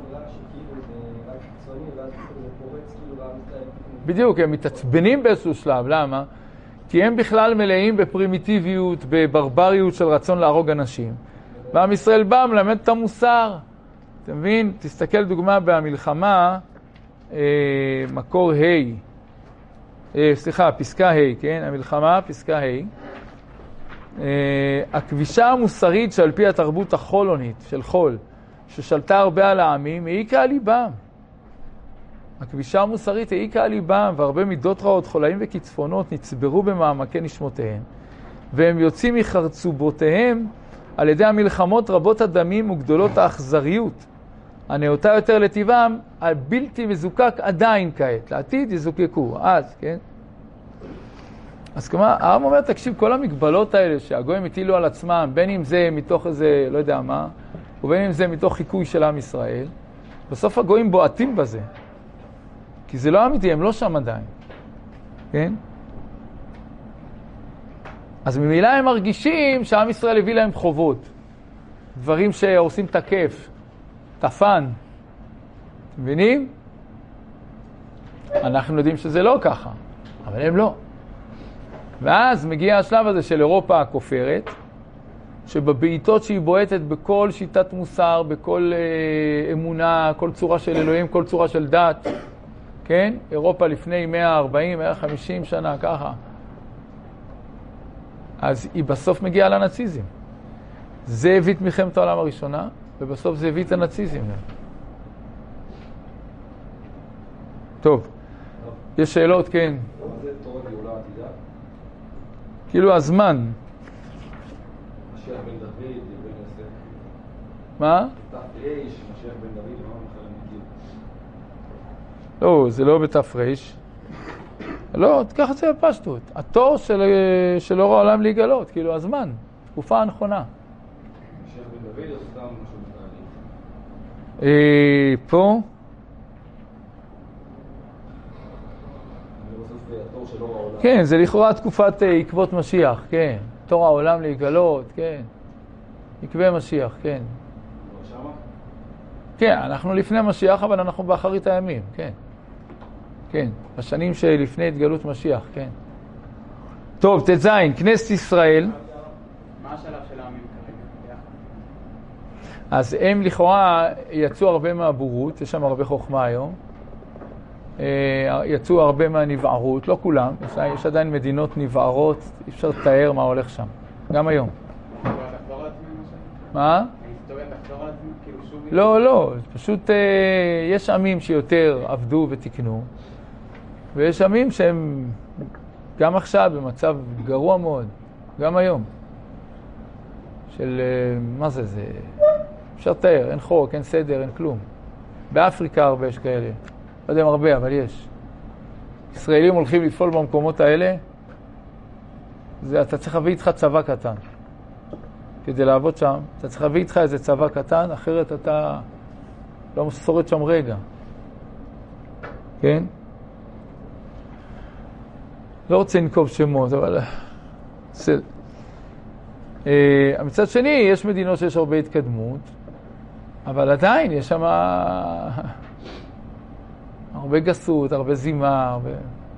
בדיוק, הם מתעצבנים באיזשהו שלב, למה? כי הם בכלל מלאים בפרימיטיביות, בברבריות של רצון להרוג אנשים. ועם ישראל בא, מלמד את המוסר. אתה מבין? תסתכל דוגמה במלחמה, אה, מקור ה', אה, סליחה, פסקה ה', כן? המלחמה, פסקה ה'. הכבישה המוסרית שעל פי התרבות החולונית של חול, ששלטה הרבה על העמים, העיקה על ליבם. הכבישה המוסרית העיקה על ליבם, והרבה מידות רעות, חולאים וקצפונות נצברו במעמקי נשמותיהם, והם יוצאים מחרצובותיהם על ידי המלחמות רבות הדמים וגדולות האכזריות, הנאותה יותר לטבעם, הבלתי מזוקק עדיין כעת. לעתיד יזוקקו, אז, כן? אז כמה, הרב אומר, תקשיב, כל המגבלות האלה שהגויים הטילו על עצמם, בין אם זה מתוך איזה, לא יודע מה, ובין אם זה מתוך חיקוי של עם ישראל, בסוף הגויים בועטים בזה. כי זה לא אמיתי, הם לא שם עדיין. כן? אז ממילא הם מרגישים שעם ישראל הביא להם חובות. דברים שעושים תקף, תפן. מבינים? אנחנו יודעים שזה לא ככה, אבל הם לא. ואז מגיע השלב הזה של אירופה הכופרת, שבבעיטות שהיא בועטת בכל שיטת מוסר, בכל אה, אמונה, כל צורה של אלוהים, כל צורה של דת, כן? אירופה לפני מאה וארבעים, מאה וחמישים שנה, ככה. אז היא בסוף מגיעה לנאציזם. זה הביא את מלחמת העולם הראשונה, ובסוף זה הביא את הנאציזם. טוב, יש שאלות? כן. מה זה תורת גאולה עתידה? כאילו הזמן. משיח בן דוד, בן יוסף. מה? ת"ש, משיח בן דוד, מה מחר נגיד? לא, זה לא בתפרש. לא, תקח את זה בפשטות. התור של, של אור העולם להיגלות, כאילו הזמן, תקופה הנכונה. משיח בן דוד או סתם משהו בתהליך? אה, פה? אני בסוף התור של אור העולם. כן, זה לכאורה תקופת אה, עקבות משיח, כן. תור העולם להיגלות, כן. עקבי משיח, כן. כבר שמה? כן, אנחנו לפני משיח, אבל אנחנו באחרית הימים, כן. כן, בשנים שלפני התגלות משיח, כן. טוב, תזין, כנסת ישראל. מה השלב של העמים כרגע? אז הם לכאורה יצאו הרבה מהבורות, יש שם הרבה חוכמה היום. יצאו הרבה מהנבערות, לא כולם, יש, יש עדיין מדינות נבערות, אי אפשר לתאר מה הולך שם, גם היום. ההיסטוריה תחזור על עצמי משהו? מה? ההיסטוריה תחזור על עצמי? כאילו שוב... לא, לא, פשוט יש עמים שיותר עבדו ותקנו, ויש עמים שהם גם עכשיו במצב גרוע מאוד, גם היום. של, מה זה זה? אפשר לתאר, אין חוק, אין סדר, אין כלום. באפריקה הרבה יש כאלה. לא יודע אם הרבה, אבל יש. ישראלים הולכים לפעול במקומות האלה, זה, אתה צריך להביא איתך צבא קטן. כדי לעבוד שם, אתה צריך להביא איתך איזה צבא קטן, אחרת אתה לא שורד שם רגע. כן? לא רוצה לנקוב שמות, אבל... בסדר. Uh, מצד שני, יש מדינות שיש הרבה התקדמות, אבל עדיין יש שם הרבה גסות, הרבה זימה, הרבה...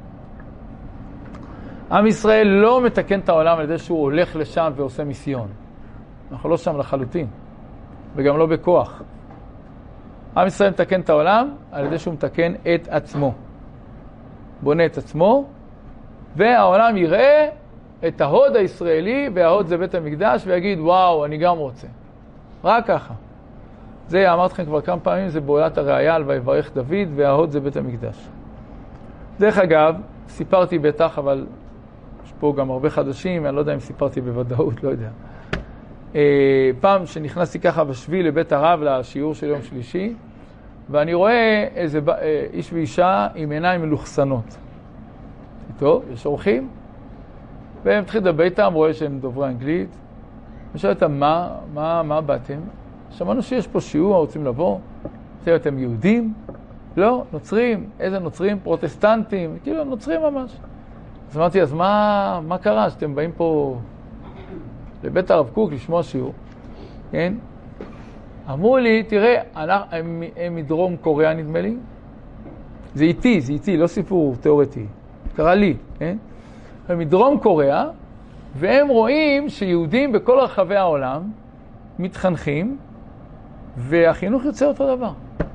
עם ישראל לא מתקן את העולם על ידי שהוא הולך לשם ועושה מיסיון. אנחנו לא שם לחלוטין, וגם לא בכוח. עם ישראל מתקן את העולם על ידי שהוא מתקן את עצמו. בונה את עצמו, והעולם יראה את ההוד הישראלי, וההוד זה בית המקדש, ויגיד, וואו, אני גם רוצה. רק ככה. זה, אמרתי לכם כבר כמה פעמים, זה בועלת הראיה על ויברך דוד, וההוד זה בית המקדש. דרך אגב, סיפרתי בטח, אבל יש פה גם הרבה חדשים, אני לא יודע אם סיפרתי בוודאות, לא יודע. פעם שנכנסתי ככה בשביל לבית הרב לשיעור של יום שלישי, ואני רואה איזה איש ואישה עם עיניים מלוכסנות. טוב, יש אורחים, והם התחיל לדבר איתם, רואה שהם דוברי אנגלית, ושואל אותם, מה, מה, מה באתם? שמענו שיש פה שיעור, רוצים לבוא, אתם יהודים? לא, נוצרים, איזה נוצרים? פרוטסטנטים, כאילו נוצרים ממש. אז אמרתי, אז מה, מה קרה שאתם באים פה לבית הרב קוק לשמוע שיעור? כן? אמרו לי, תראה, הם, הם מדרום קוריאה נדמה לי, זה איתי, זה איתי, לא סיפור תיאורטי, קרה לי, כן? הם מדרום קוריאה, והם רואים שיהודים בכל רחבי העולם מתחנכים, והחינוך יוצא אותו דבר.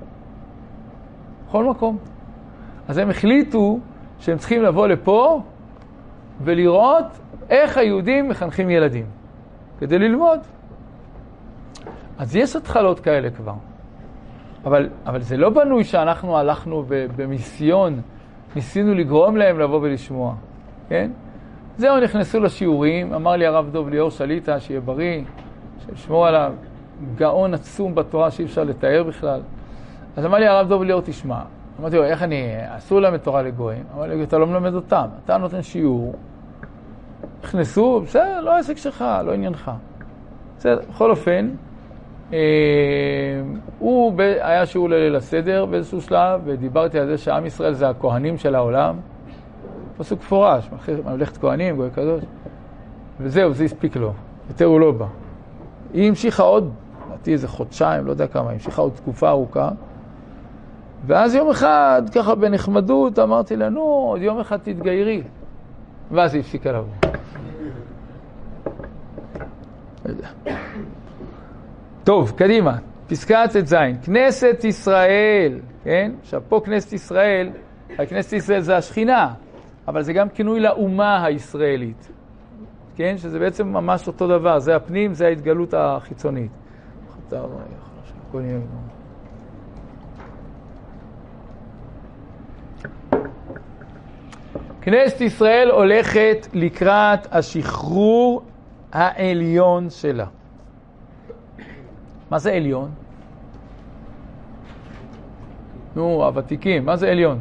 בכל מקום. אז הם החליטו שהם צריכים לבוא לפה ולראות איך היהודים מחנכים ילדים? כדי ללמוד. אז יש התחלות כאלה כבר. אבל, אבל זה לא בנוי שאנחנו הלכנו במיסיון, ניסינו לגרום להם לבוא ולשמוע. כן? זהו, נכנסו לשיעורים, אמר לי הרב דוב ליאור שליטה, שיהיה בריא, שישמור עליו, גאון עצום בתורה שאי אפשר לתאר בכלל. אז אמר לי הרב דוב ליאור, תשמע. אמרתי לו, איך אני, אסור להם את תורה לגויים? אמר לי, אתה לא מלמד אותם, אתה נותן שיעור. נכנסו, בסדר, לא עסק שלך, לא עניינך. בסדר, בכל אופן, אה, הוא ב, היה שיעור לליל הסדר באיזשהו שלב, ודיברתי על זה שעם ישראל זה הכהנים של העולם. פסוק פורש, ממלכת כהנים, גוי קדוש. וזהו, זה הספיק לו. יותר הוא לא בא. היא המשיכה עוד, לדעתי איזה חודשיים, לא יודע כמה, המשיכה עוד תקופה ארוכה. ואז יום אחד, ככה בנחמדות, אמרתי לה, נו, עוד יום אחד תתגיירי. ואז היא הפסיקה לבוא. טוב, קדימה. פסקה ט"ז. כנסת ישראל, כן? עכשיו, פה כנסת ישראל, כנסת ישראל זה השכינה, אבל זה גם כינוי לאומה הישראלית. כן? שזה בעצם ממש אותו דבר. זה הפנים, זה ההתגלות החיצונית. כנסת ישראל הולכת לקראת השחרור העליון שלה. מה זה עליון? נו, הוותיקים, מה זה עליון?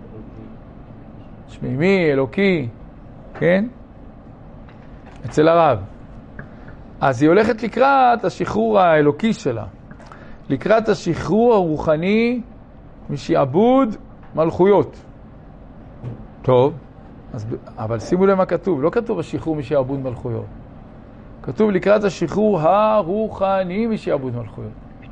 שמימי, אלוקי, כן? אצל הרב. אז היא הולכת לקראת השחרור האלוקי שלה. לקראת השחרור הרוחני משעבוד מלכויות. טוב, אז, אבל שימו למה כתוב. לא כתוב השחרור משעבוד מלכויות. כתוב לקראת השחרור הרוחני משעבוד מלכויות.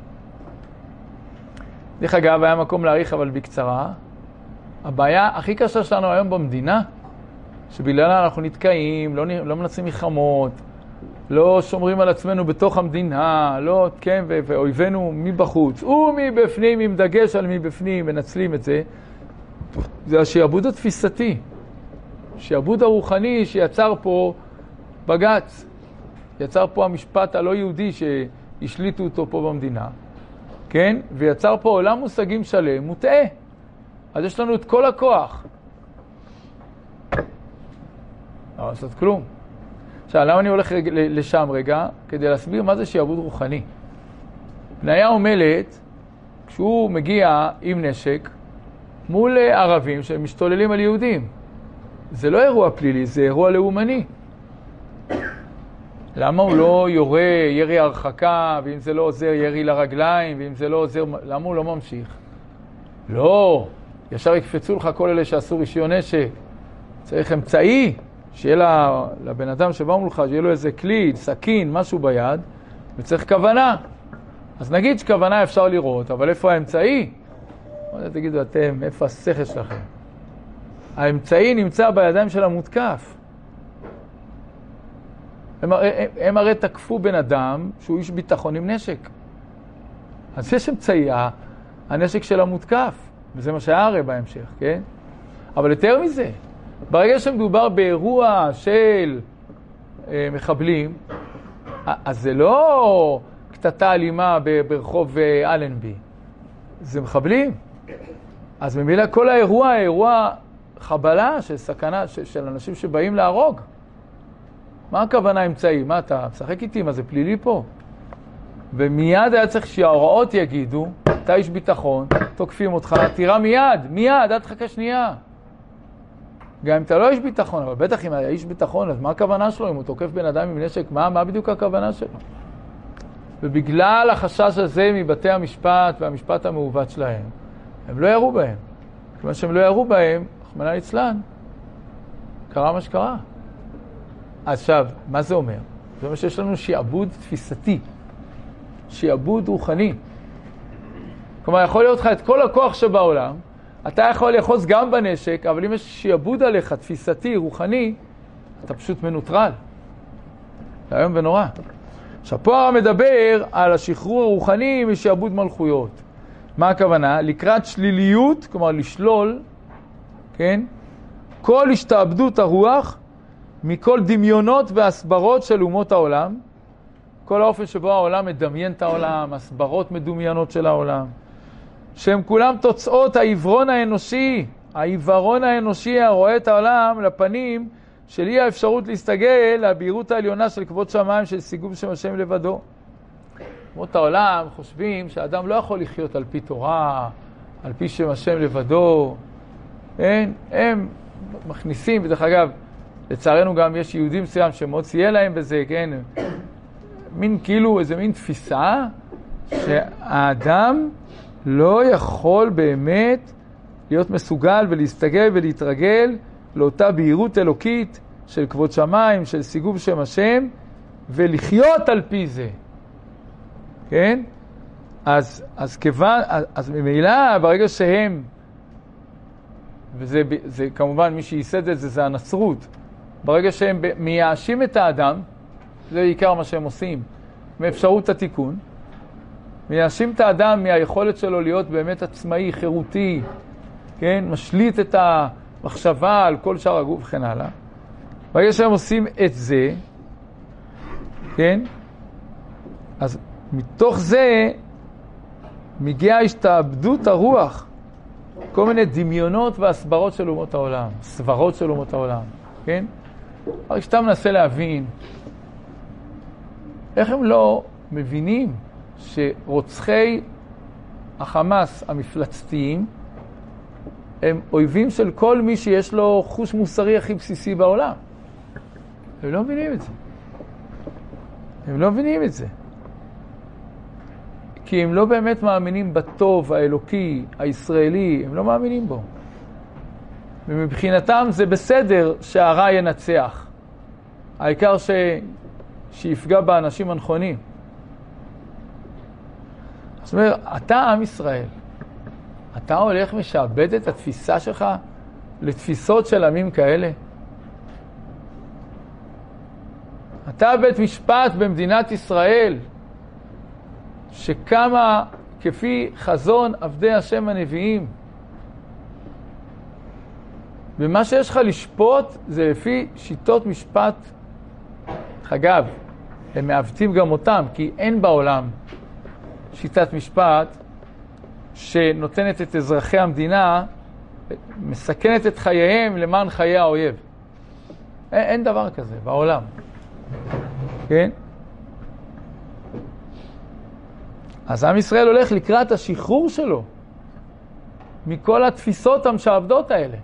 דרך אגב, היה מקום להאריך, אבל בקצרה. הבעיה הכי קשה שלנו היום במדינה, שבגללה אנחנו נתקעים, לא, לא מנצים מלחמות, לא שומרים על עצמנו בתוך המדינה, לא, כן, ו- ואויבינו מבחוץ, ומבפנים, עם דגש על מבפנים, מנצלים את זה. זה השעבוד התפיסתי, השעבוד הרוחני שיצר פה בג"ץ, יצר פה המשפט הלא יהודי שהשליטו אותו פה במדינה, כן? ויצר פה עולם מושגים שלם, מוטעה. אז יש לנו את כל הכוח. לא לעשות כלום. עכשיו, למה אני הולך לשם רגע? כדי להסביר מה זה שעבוד רוחני. בניהו מלט, כשהוא מגיע עם נשק, מול ערבים שמשתוללים על יהודים. זה לא אירוע פלילי, זה אירוע לאומני. למה הוא לא יורה ירי הרחקה, ואם זה לא עוזר ירי לרגליים, ואם זה לא עוזר, למה הוא לא ממשיך? לא, ישר יקפצו לך כל אלה שעשו רישיון נשק. צריך אמצעי, שיהיה לה, לבן אדם שבא מולך, שיהיה לו איזה כלי, סכין, משהו ביד, וצריך כוונה. אז נגיד שכוונה אפשר לראות, אבל איפה האמצעי? תגידו אתם, איפה השכל שלכם? האמצעי נמצא בידיים של המותקף. הם, הם, הם הרי תקפו בן אדם שהוא איש ביטחון עם נשק. אז יש אמצעי, הנשק של המותקף, וזה מה שהיה הרי בהמשך, כן? אבל יותר מזה, ברגע שמדובר באירוע של אה, מחבלים, אז זה לא קטטה אלימה ברחוב אה, אלנבי, זה מחבלים. אז ממילא כל האירוע, האירוע חבלה של סכנה, של, של אנשים שבאים להרוג. מה הכוונה אמצעי? מה אתה משחק איתי? מה זה פלילי פה? ומיד היה צריך שההוראות יגידו, אתה איש ביטחון, תוקפים אותך, תירה מיד, מיד, עד חכה שנייה. גם אם אתה לא איש ביטחון, אבל בטח אם היה איש ביטחון, אז מה הכוונה שלו? אם הוא תוקף בן אדם עם נשק, מה, מה בדיוק הכוונה שלו? ובגלל החשש הזה מבתי המשפט והמשפט המעוות שלהם, הם לא ירו בהם. כיוון שהם לא ירו בהם, רחמנא ליצלן, קרה מה שקרה. עכשיו, מה זה אומר? זה אומר שיש לנו שעבוד תפיסתי, שעבוד רוחני. כלומר, יכול להיות לך את כל הכוח שבעולם, אתה יכול לחוץ גם בנשק, אבל אם יש שעבוד עליך, תפיסתי, רוחני, אתה פשוט מנוטרל. זה היום ונורא. עכשיו, פה מדבר על השחרור הרוחני משעבוד מלכויות. מה הכוונה? לקראת שליליות, כלומר לשלול, כן? כל השתעבדות הרוח מכל דמיונות והסברות של אומות העולם, כל האופן שבו העולם מדמיין את העולם, הסברות מדומיינות של העולם, שהם כולם תוצאות העיוורון האנושי, העיוורון האנושי הרואה את העולם לפנים של אי האפשרות להסתגל לבהירות העליונה של כבוד שמיים של סיגוב שם השם לבדו. אומות העולם חושבים שהאדם לא יכול לחיות על פי תורה, על פי שם השם לבדו. אין, הם מכניסים, ודרך אגב, לצערנו גם יש יהודים מסוים שמאוד סייע להם בזה, כן? מין כאילו איזה מין תפיסה שהאדם לא יכול באמת להיות מסוגל ולהסתגל ולהתרגל לאותה בהירות אלוקית של כבוד שמיים, של סיגוב שם השם, ולחיות על פי זה. כן? אז, אז כיוון, אז, אז ממילא ברגע שהם, וזה זה, כמובן מי שייסד את זה זה הנצרות, ברגע שהם מייאשים את האדם, זה עיקר מה שהם עושים, מאפשרות התיקון, מייאשים את האדם מהיכולת שלו להיות באמת עצמאי, חירותי, כן? משליט את המחשבה על כל שאר הגוף וכן הלאה. ברגע שהם עושים את זה, כן? אז מתוך זה מגיעה השתעבדות הרוח, כל מיני דמיונות והסברות של אומות העולם, סברות של אומות העולם, כן? אבל כשאתה מנסה להבין, איך הם לא מבינים שרוצחי החמאס המפלצתיים הם אויבים של כל מי שיש לו חוש מוסרי הכי בסיסי בעולם? הם לא מבינים את זה. הם לא מבינים את זה. כי הם לא באמת מאמינים בטוב האלוקי, הישראלי, הם לא מאמינים בו. ומבחינתם זה בסדר שהרע ינצח. העיקר ש... שיפגע באנשים הנכונים. זאת אומרת, אתה עם ישראל, אתה הולך משעבד את התפיסה שלך לתפיסות של עמים כאלה? אתה בית משפט במדינת ישראל, שקמה כפי חזון עבדי השם הנביאים. ומה שיש לך לשפוט זה לפי שיטות משפט. אגב, הם מעוותים גם אותם, כי אין בעולם שיטת משפט שנותנת את אזרחי המדינה, מסכנת את חייהם למען חיי האויב. אין, אין דבר כזה בעולם. כן? אז עם ישראל הולך לקראת השחרור שלו מכל התפיסות המשעבדות האלה.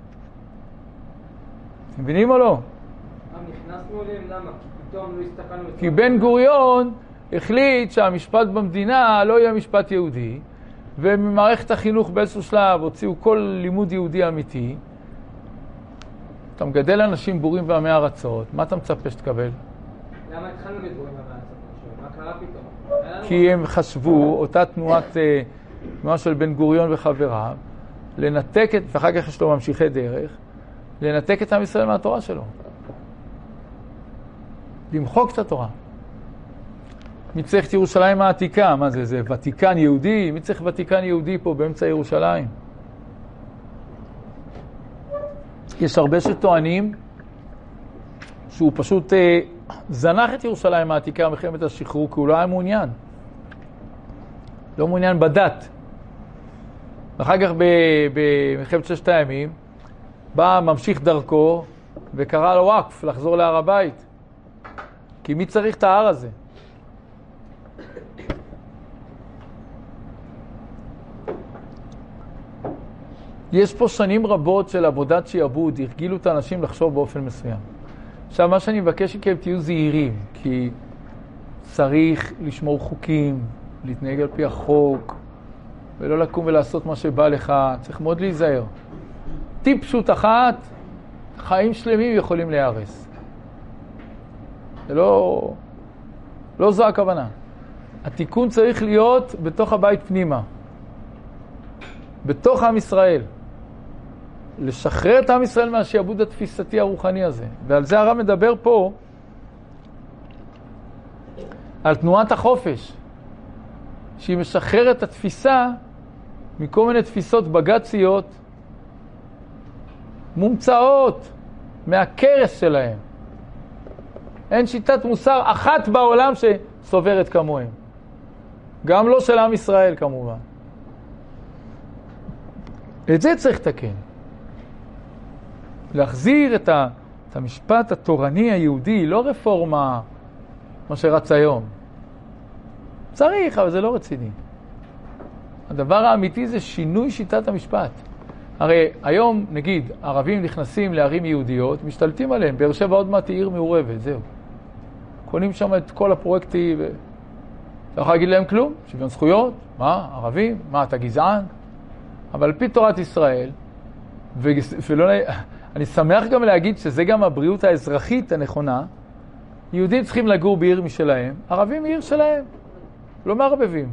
אתם מבינים או לא? נכנסנו אליהם, למה? פתאום לא הסתכלנו... כי בן גוריון החליט שהמשפט במדינה לא יהיה משפט יהודי, וממערכת החינוך באיזשהו שלב הוציאו כל לימוד יהודי אמיתי. אתה מגדל אנשים בורים ועמי ארצות, מה אתה מצפה שתקבל? למה התחלנו להיות בורים ועמי ארצות? מה קרה פתאום? כי הם חשבו, אותה תנועת, תנועה של בן גוריון וחבריו, לנתק את, ואחר כך יש לו ממשיכי דרך, לנתק את עם ישראל מהתורה שלו. למחוק את התורה. מי צריך את ירושלים העתיקה? מה זה? זה ותיקן יהודי? מי צריך ותיקן יהודי פה באמצע ירושלים? יש הרבה שטוענים שהוא פשוט אה, זנח את ירושלים העתיקה במלחמת השחרור, כי הוא לא היה מעוניין. לא מעוניין בדת. ואחר כך במלחמת ששת הימים, בא ממשיך דרכו וקרא לו וואקף לחזור להר הבית. כי מי צריך את ההר הזה? יש פה שנים רבות של עבודת שיעבוד, הרגילו את האנשים לחשוב באופן מסוים. עכשיו, מה שאני מבקש מכם, תהיו זהירים, כי צריך לשמור חוקים, להתנהג על פי החוק, ולא לקום ולעשות מה שבא לך, צריך מאוד להיזהר. טיפ פשוט אחת, חיים שלמים יכולים להיהרס. זה לא, לא זו הכוונה. התיקון צריך להיות בתוך הבית פנימה. בתוך עם ישראל. לשחרר את עם ישראל מהשעבוד התפיסתי הרוחני הזה. ועל זה הרב מדבר פה, על תנועת החופש, שהיא משחררת את התפיסה מכל מיני תפיסות בגציות, מומצאות, מהקרס שלהם. אין שיטת מוסר אחת בעולם שסוברת כמוהם. גם לא של עם ישראל כמובן. את זה צריך לתקן. להחזיר את, ה, את המשפט התורני היהודי, לא רפורמה, מה שרץ היום. צריך, אבל זה לא רציני. הדבר האמיתי זה שינוי שיטת המשפט. הרי היום, נגיד, ערבים נכנסים לערים יהודיות, משתלטים עליהם. באר שבע עוד מעט עיר מעורבת, זהו. קונים שם את כל הפרויקטים. ו... אתה יכול להגיד להם כלום? שוויון זכויות? מה? ערבים? מה, אתה גזען? אבל על פי תורת ישראל, ו... ולא... אני שמח גם להגיד שזה גם הבריאות האזרחית הנכונה, יהודים צריכים לגור בעיר משלהם, ערבים בעיר שלהם. לא מערבבים.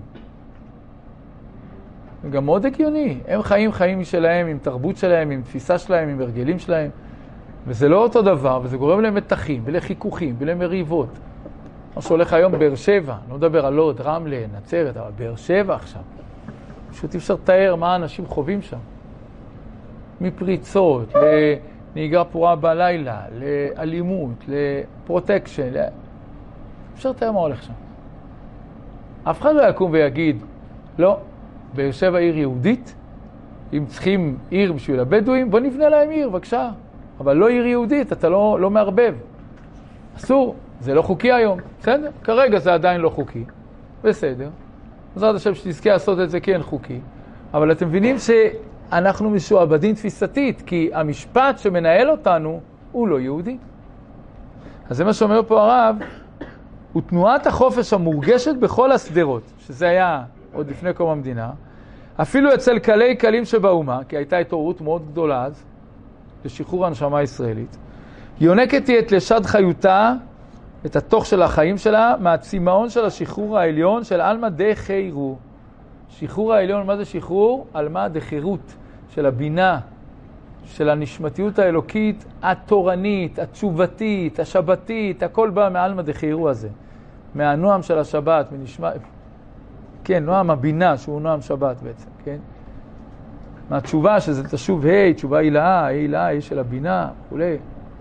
זה גם מאוד הגיוני. הם חיים חיים משלהם, עם תרבות שלהם, עם תפיסה שלהם, עם הרגלים שלהם. וזה לא אותו דבר, וזה גורם להם מתחים, ולחיכוכים, ולמריבות. מה שהולך היום באר שבע, לא מדבר על לוד, רמלה, נצרת, אבל באר שבע עכשיו. פשוט אי אפשר לתאר מה האנשים חווים שם. מפריצות, לנהיגה פרועה בלילה, לאלימות, לפרוטקשן. לא... אפשר לתאר מה הולך שם. אף אחד לא יקום ויגיד, לא, באר שבע עיר יהודית, אם צריכים עיר בשביל הבדואים, בוא נבנה להם עיר, בבקשה. אבל לא עיר יהודית, אתה לא, לא מערבב. אסור, זה לא חוקי היום. בסדר? כרגע זה עדיין לא חוקי. בסדר. בעזרת השם שתזכה לעשות את זה כן חוקי. אבל אתם מבינים שאנחנו משועבדים תפיסתית, כי המשפט שמנהל אותנו הוא לא יהודי. אז זה מה שאומר פה הרב, הוא תנועת החופש המורגשת בכל הסדרות, שזה היה עוד לפני קום המדינה, אפילו אצל קלי קלים שבאומה, כי הייתה התעוררות מאוד גדולה אז, לשחרור הנשמה הישראלית, יונקת היא את לשד חיותה, את התוך של החיים שלה, מהצימאון של השחרור העליון של אלמה דחירו. שחרור העליון, מה זה שחרור? אלמה דחירות, של הבינה, של הנשמתיות האלוקית, התורנית, התשובתית, השבתית, הכל בא מאלמה דחירו הזה. מהנועם של השבת, מנשמע... כן, נועם הבינה, שהוא נועם שבת בעצם, כן? מהתשובה שזה תשוב ה', תשובה הילאה, הילאה היא של הבינה, וכולי.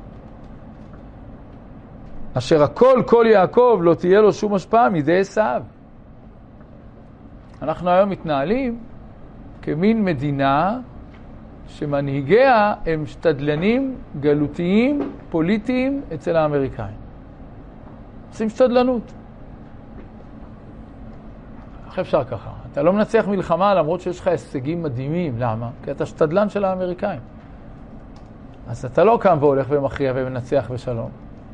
אשר הכל, כל יעקב, לא תהיה לו שום השפעה מידי עשיו. אנחנו היום מתנהלים כמין מדינה שמנהיגיה הם שתדלנים גלותיים, פוליטיים אצל האמריקאים. עושים שתדלנות. איך אפשר ככה? אתה לא מנצח מלחמה למרות שיש לך הישגים מדהימים. למה? כי אתה שתדלן של האמריקאים. אז אתה לא קם והולך ומכריע ומנצח בשלום.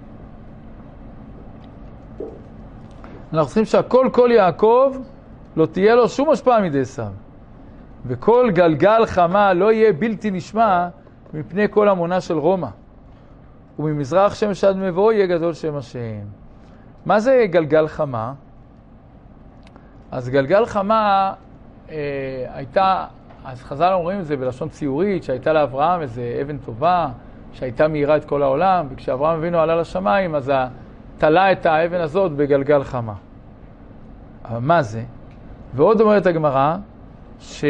אנחנו צריכים שהכל כל יעקב לא תהיה לו שום השפעה מידי עשיו. וכל גלגל חמה לא יהיה בלתי נשמע מפני כל המונה של רומא. וממזרח שמש עד מבוא יהיה גדול שם השם. מה זה גלגל חמה? אז גלגל חמה אה, הייתה, אז חז"ל אומרים את זה בלשון ציורית, שהייתה לאברהם איזה אבן טובה, שהייתה מהירה את כל העולם, וכשאברהם אבינו עלה לשמיים, אז תלה את האבן הזאת בגלגל חמה. אבל מה זה? ועוד אומרת הגמרא, ש...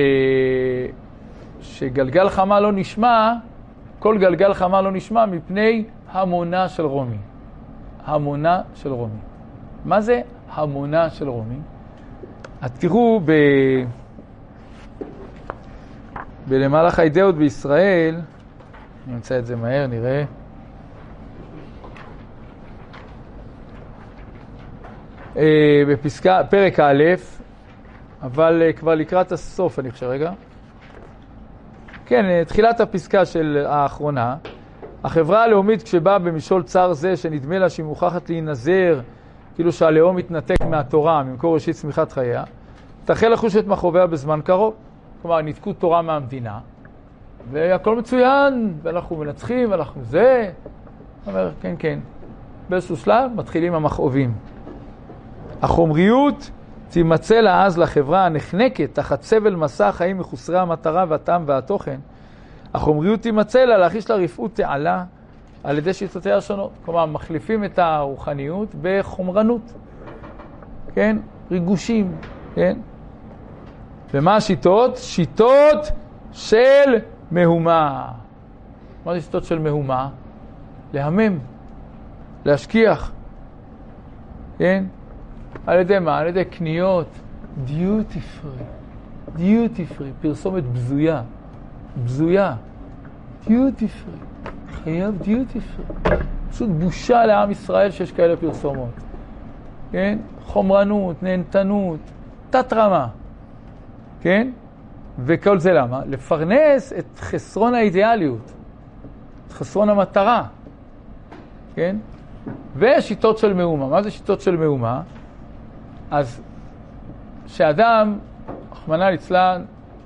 שגלגל חמה לא נשמע, כל גלגל חמה לא נשמע מפני המונה של רומי. המונה של רומי. מה זה המונה של רומי? אז תראו ב... בלמלך האידאות בישראל, אני אמצא את זה מהר, נראה. בפסקה, פרק א', אבל כבר לקראת הסוף, אני חושב, רגע. כן, תחילת הפסקה של האחרונה. החברה הלאומית כשבאה במשול צר זה, שנדמה לה שהיא מוכרחת להינזר, כאילו שהלאום מתנתק מהתורה, ממקור ראשית צמיחת חייה, תחל לחוש את מחרוביה בזמן קרוב. כלומר, ניתקו תורה מהמדינה, והכל מצוין, ואנחנו מנצחים, ואנחנו זה. אומר, כן, כן. באיזשהו שלב מתחילים המכאובים. החומריות תימצא לה אז לחברה הנחנקת, תחת סבל מסע החיים מחוסרי המטרה והטעם והתוכן. החומריות תימצא לה להחיש לה רפאות תעלה על ידי שיטותיה השונות. כלומר, מחליפים את הרוחניות בחומרנות. כן? ריגושים. כן? ומה השיטות? שיטות של מהומה. מה זה שיטות של מהומה? להמם, להשכיח, כן? על ידי מה? על ידי קניות, דיוטי פרי, דיוטי פרי, פרסומת בזויה, בזויה, דיוטי פרי, חייב דיוטי פרי. פשוט בושה לעם ישראל שיש כאלה פרסומות. כן? חומרנות, נהנתנות, תת רמה. כן? וכל זה למה? לפרנס את חסרון האידיאליות, את חסרון המטרה. כן? ושיטות של מאומה. מה זה שיטות של מאומה? אז שאדם, רחמנא ליצלן,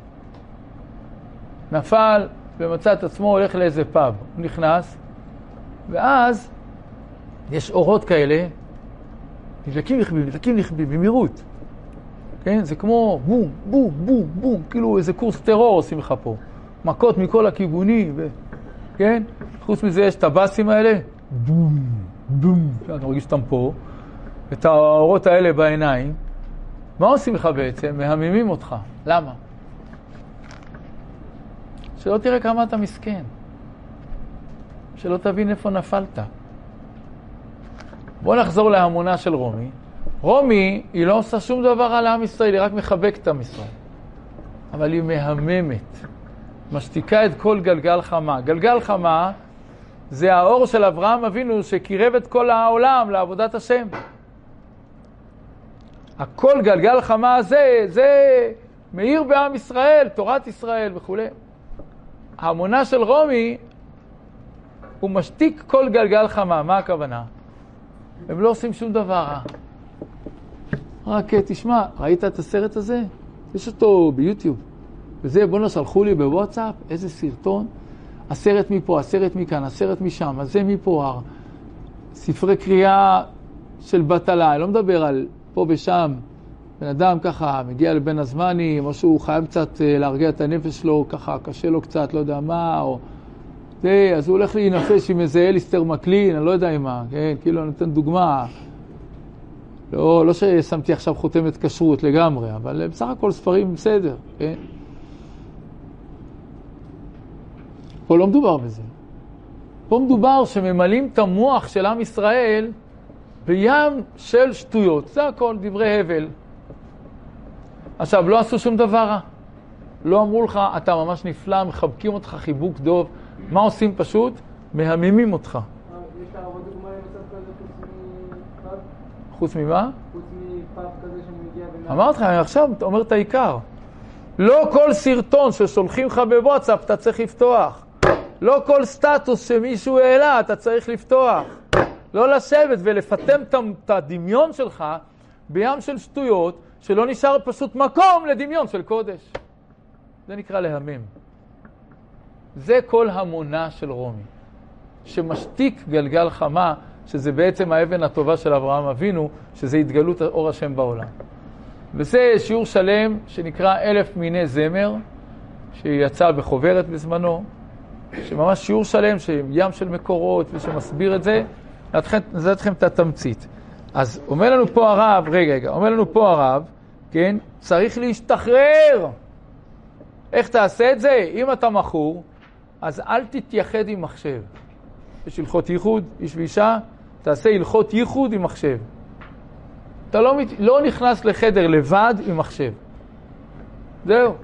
נפל ומצא את עצמו הולך לאיזה פאב. הוא נכנס, ואז יש אורות כאלה, נדלקים נכבים, נדלקים נכבים, במהירות. כן? זה כמו בום, בום, בום, בום, כאילו איזה קורס טרור עושים לך פה. מכות מכל הכיוונים, ו... כן? חוץ מזה יש את הבאסים האלה, בום, בום, אתה מרגיש אותם פה, את האורות האלה בעיניים. מה עושים לך בעצם? מהממים אותך. למה? שלא תראה כמה אתה מסכן. שלא תבין איפה נפלת. בוא נחזור להמונה של רומי. רומי, היא לא עושה שום דבר על עם ישראל, היא רק מחבקת את עם ישראל. אבל היא מהממת. משתיקה את כל גלגל חמה. גלגל חמה זה האור של אברהם אבינו שקירב את כל העולם לעבודת השם. הכל גלגל חמה הזה, זה מאיר בעם ישראל, תורת ישראל וכו'. ההמונה של רומי, הוא משתיק כל גלגל חמה. מה הכוונה? הם לא עושים שום דבר רע. רק תשמע, ראית את הסרט הזה? יש אותו ביוטיוב. וזה, בוא נשלחו לי בוואטסאפ, איזה סרטון. הסרט מפה, הסרט מכאן, הסרט משם, אז זה מפה. ספרי קריאה של בטלה. אני לא מדבר על פה ושם. בן אדם ככה מגיע לבין הזמנים, או שהוא חייב קצת להרגיע את הנפש שלו, ככה קשה לו קצת, לא יודע מה, או... זה, אז הוא הולך להינפש עם איזה אליסטר מקלין, אני לא יודע עם מה, כן? כאילו אני נותן דוגמה. לא, לא ששמתי עכשיו חותמת כשרות לגמרי, אבל בסך הכל ספרים בסדר, כן? פה לא מדובר בזה. פה מדובר שממלאים את המוח של עם ישראל בים של שטויות. זה הכל דברי הבל. עכשיו, לא עשו שום דבר רע. לא אמרו לך, אתה ממש נפלא, מחבקים אותך חיבוק דוב. מה עושים פשוט? מהממים אותך. יש לך עוד דוגמה למצב כזה חוץ מפאב? חוץ ממה? חוץ מפאב כזה שמגיע בין... אמרת לך, אני עכשיו אומר את העיקר. לא כל סרטון ששולחים לך בוואטסאפ אתה צריך לפתוח. לא כל סטטוס שמישהו העלה אתה צריך לפתוח. לא לשבת ולפתם את הדמיון שלך בים של שטויות שלא נשאר פשוט מקום לדמיון של קודש. זה נקרא להמם. זה כל המונה של רומי, שמשתיק גלגל חמה, שזה בעצם האבן הטובה של אברהם אבינו, שזה התגלות אור השם בעולם. וזה שיעור שלם שנקרא אלף מיני זמר, שיצא בחוברת בזמנו, שממש שיעור שלם, שים של מקורות ושמסביר את זה, נתן אתכם את התמצית. אז אומר לנו פה הרב, רגע, רגע, אומר לנו פה הרב, כן, צריך להשתחרר. איך תעשה את זה? אם אתה מכור, אז אל תתייחד עם מחשב. יש הלכות ייחוד, איש ואישה, תעשה הלכות ייחוד עם מחשב. אתה לא, לא נכנס לחדר לבד עם מחשב. זהו.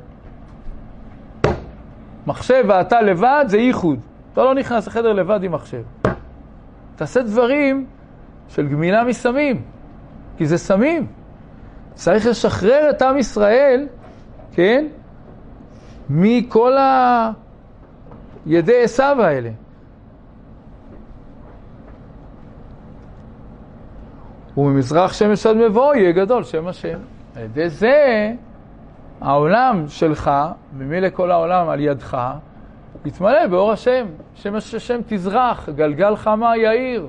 מחשב ואתה לבד זה ייחוד. אתה לא נכנס לחדר לבד עם מחשב. תעשה דברים של גמילה מסמים, כי זה סמים. צריך לשחרר את עם ישראל, כן? מכל הידי עשיו האלה. וממזרח שמש עד מבוא יהיה גדול שם השם. על ידי זה העולם שלך, ממילא כל העולם על ידך, יתמלא באור השם. שמש השם תזרח, גלגל חמה יאיר.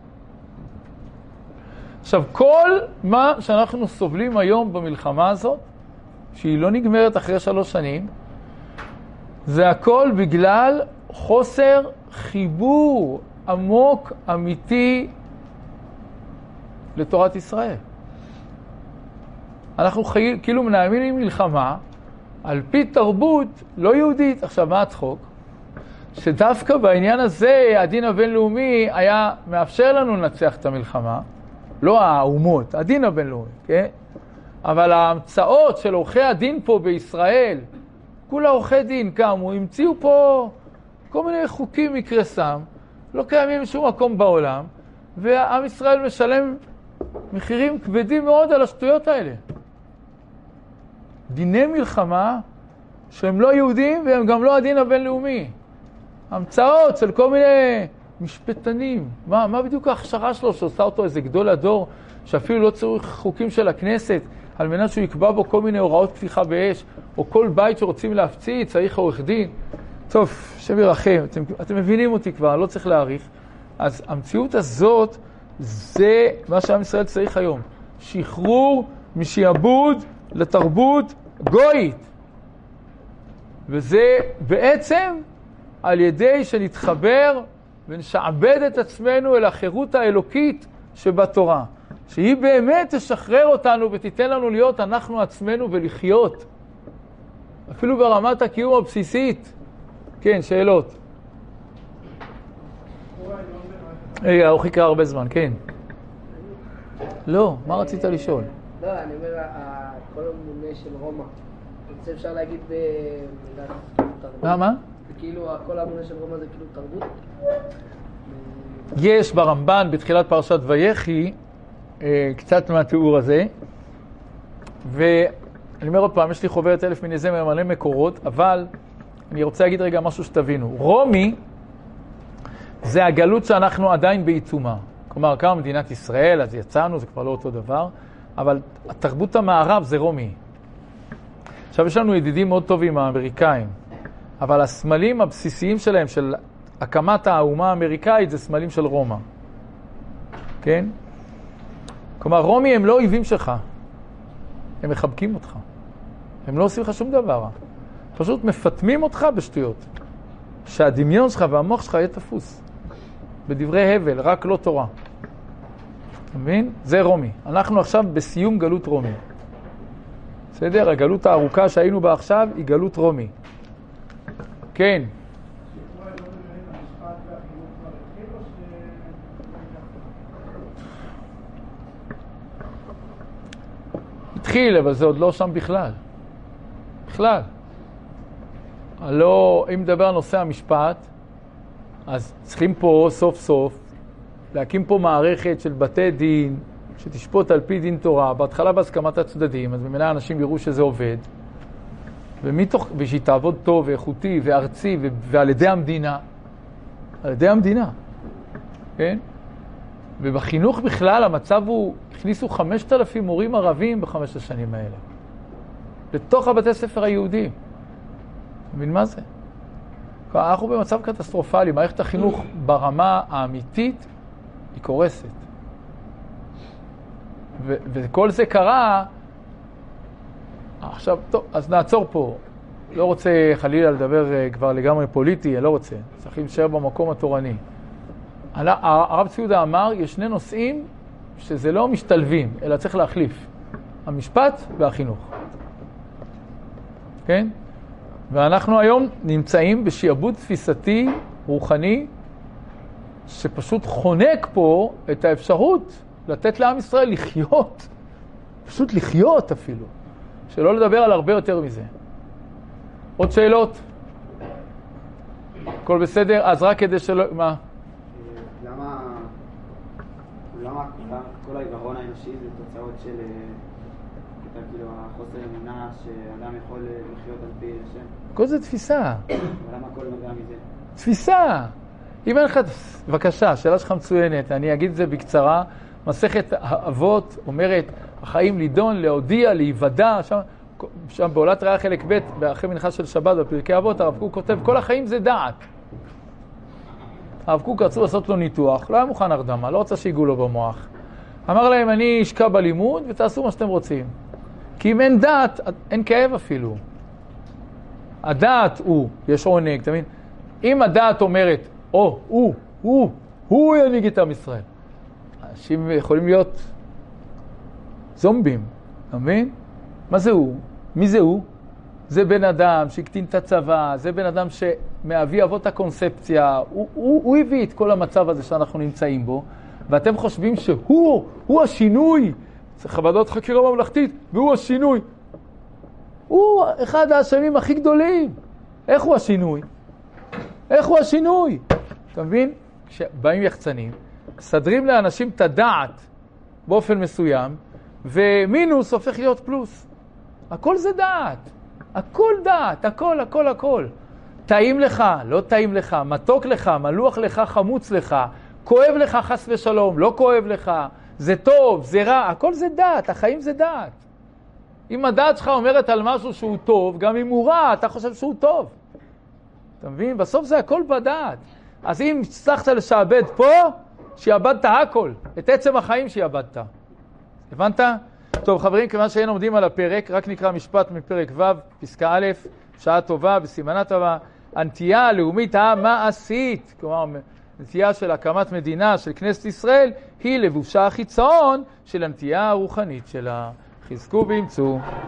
עכשיו, כל מה שאנחנו סובלים היום במלחמה הזאת, שהיא לא נגמרת אחרי שלוש שנים, זה הכל בגלל חוסר חיבור עמוק, אמיתי, לתורת ישראל. אנחנו חי... כאילו מנהלים מלחמה על פי תרבות לא יהודית. עכשיו, מה הצחוק? שדווקא בעניין הזה הדין הבינלאומי היה מאפשר לנו לנצח את המלחמה, לא האומות, הדין הבינלאומי, כן? אבל ההמצאות של עורכי הדין פה בישראל, כולה עורכי דין קמו, המציאו פה כל מיני חוקים מקרסם, לא קיימים בשום מקום בעולם, ועם ישראל משלם מחירים כבדים מאוד על השטויות האלה. דיני מלחמה שהם לא יהודים והם גם לא הדין הבינלאומי. המצאות של כל מיני משפטנים. מה, מה בדיוק ההכשרה שלו שעושה אותו איזה גדול הדור, שאפילו לא צריך חוקים של הכנסת, על מנת שהוא יקבע בו כל מיני הוראות פתיחה באש, או כל בית שרוצים להפציץ, צריך עורך דין. טוב, שם ירחם, אתם, אתם מבינים אותי כבר, לא צריך להאריך. אז המציאות הזאת, זה מה שעם ישראל צריך היום. שחרור משעבוד לתרבות גויית. וזה בעצם על ידי שנתחבר ונשעבד את עצמנו אל החירות האלוקית שבתורה. שהיא באמת תשחרר אותנו ותיתן לנו להיות אנחנו עצמנו ולחיות. אפילו ברמת הקיום הבסיסית. כן, שאלות. רגע, הוא חיכה הרבה זמן, כן. לא, מה רצית לשאול? לא, אני אומר, כל המונה של רומא, זה אפשר להגיד במילה תרבות. מה, מה? כאילו, כל המונה של רומא זה כאילו תרבות? יש ברמב"ן בתחילת פרשת ויחי קצת מהתיאור הזה, ואני אומר עוד פעם, יש לי חוברת אלף מיני זמר מלא מקורות, אבל אני רוצה להגיד רגע משהו שתבינו. רומי זה הגלות שאנחנו עדיין בעיצומה. כלומר, קמה מדינת ישראל, אז יצאנו, זה כבר לא אותו דבר, אבל התרבות המערב זה רומי. עכשיו יש לנו ידידים מאוד טובים האמריקאים, אבל הסמלים הבסיסיים שלהם, של הקמת האומה האמריקאית, זה סמלים של רומא. כן? כלומר, רומי הם לא אויבים שלך. הם מחבקים אותך. הם לא עושים לך שום דבר. פשוט מפתמים אותך בשטויות. שהדמיון שלך והמוח שלך יהיה תפוס. בדברי הבל, רק לא תורה. אתה מבין? זה רומי. אנחנו עכשיו בסיום גלות רומי. בסדר? הגלות הארוכה שהיינו בה עכשיו היא גלות רומי. כן. התחיל, אבל זה עוד לא שם בכלל. בכלל. לא, אם מדבר על נושא המשפט, אז צריכים פה סוף סוף להקים פה מערכת של בתי דין שתשפוט על פי דין תורה, בהתחלה בהסכמת הצדדים, אז במילא אנשים יראו שזה עובד, ומתוך, ושהיא תעבוד טוב ואיכותי וארצי ו, ועל ידי המדינה, על ידי המדינה, כן? ובחינוך בכלל המצב הוא, הכניסו חמשת אלפים מורים ערבים בחמש השנים האלה, לתוך הבתי ספר היהודים. מבין מה זה? אנחנו במצב קטסטרופלי, מערכת החינוך ברמה האמיתית היא קורסת. ו- וכל זה קרה, עכשיו, טוב, אז נעצור פה. לא רוצה חלילה לדבר כבר לגמרי פוליטי, אני לא רוצה. צריכים להישאר במקום התורני. הרב צבי יהודה אמר, יש שני נושאים שזה לא משתלבים, אלא צריך להחליף. המשפט והחינוך. כן? ואנחנו היום נמצאים בשעבוד תפיסתי רוחני, שפשוט חונק פה את האפשרות לתת לעם ישראל לחיות. פשוט לחיות אפילו. שלא לדבר על הרבה יותר מזה. עוד שאלות? הכל בסדר? אז רק כדי שלא... מה? למה... למה כל העיוורון האנושי זה תוצאות של... כאילו החוסר אמונה שאדם יכול לחיות על פי השם? כל זה תפיסה. ולמה הכל נובע מזה? תפיסה. אם אין לך... בבקשה, שאלה שלך מצוינת. אני אגיד את זה בקצרה. מסכת האבות אומרת, החיים לידון, להודיע, להיוודע. שם, שם בעולת רעה חלק ב' באחרי מנחה של שבת, בפרקי אבות, הרב קוק כותב, כל החיים זה דעת. הרב קוק רצו לעשות לו ניתוח, לא היה מוכן הרדמה, לא רוצה שיגעו לו במוח. אמר להם, אני אשקע בלימוד ותעשו מה שאתם רוצים. כי אם אין דעת, אין כאב אפילו. הדעת הוא, יש עונג, אתה מבין? אם הדעת אומרת, או, הוא, הוא, הוא ינהיג את עם ישראל. אנשים יכולים להיות זומבים, אתה מבין? מה זה הוא? מי זה הוא? זה בן אדם שהקטין את הצבא, זה בן אדם שמאבי אבות הקונספציה, הוא, הוא, הוא הביא את כל המצב הזה שאנחנו נמצאים בו, ואתם חושבים שהוא, הוא השינוי. צריך ועדת חקירה ממלכתית, והוא השינוי. הוא אחד האשמים הכי גדולים. איך הוא השינוי? איך הוא השינוי? אתה מבין? כשבאים יחצנים, סדרים לאנשים את הדעת באופן מסוים, ומינוס הופך להיות פלוס. הכל זה דעת. הכל דעת, הכל, הכל, הכל. טעים לך, לא טעים לך, מתוק לך, מלוח לך, חמוץ לך, כואב לך חס ושלום, לא כואב לך, זה טוב, זה רע, הכל זה דעת, החיים זה דעת. אם הדעת שלך אומרת על משהו שהוא טוב, גם אם הוא רע, אתה חושב שהוא טוב. אתה מבין? בסוף זה הכל בדעת. אז אם הצלחת לשעבד פה, שיעבדת הכל, את עצם החיים שיעבדת. הבנת? טוב חברים, כיוון שאין עומדים על הפרק, רק נקרא משפט מפרק ו', פסקה א', שעה טובה וסימנה טובה, הנטייה הלאומית המעשית, כלומר, הנטייה של הקמת מדינה של כנסת ישראל, היא לבושה החיצון של הנטייה הרוחנית שלה. חזקו ואמצו.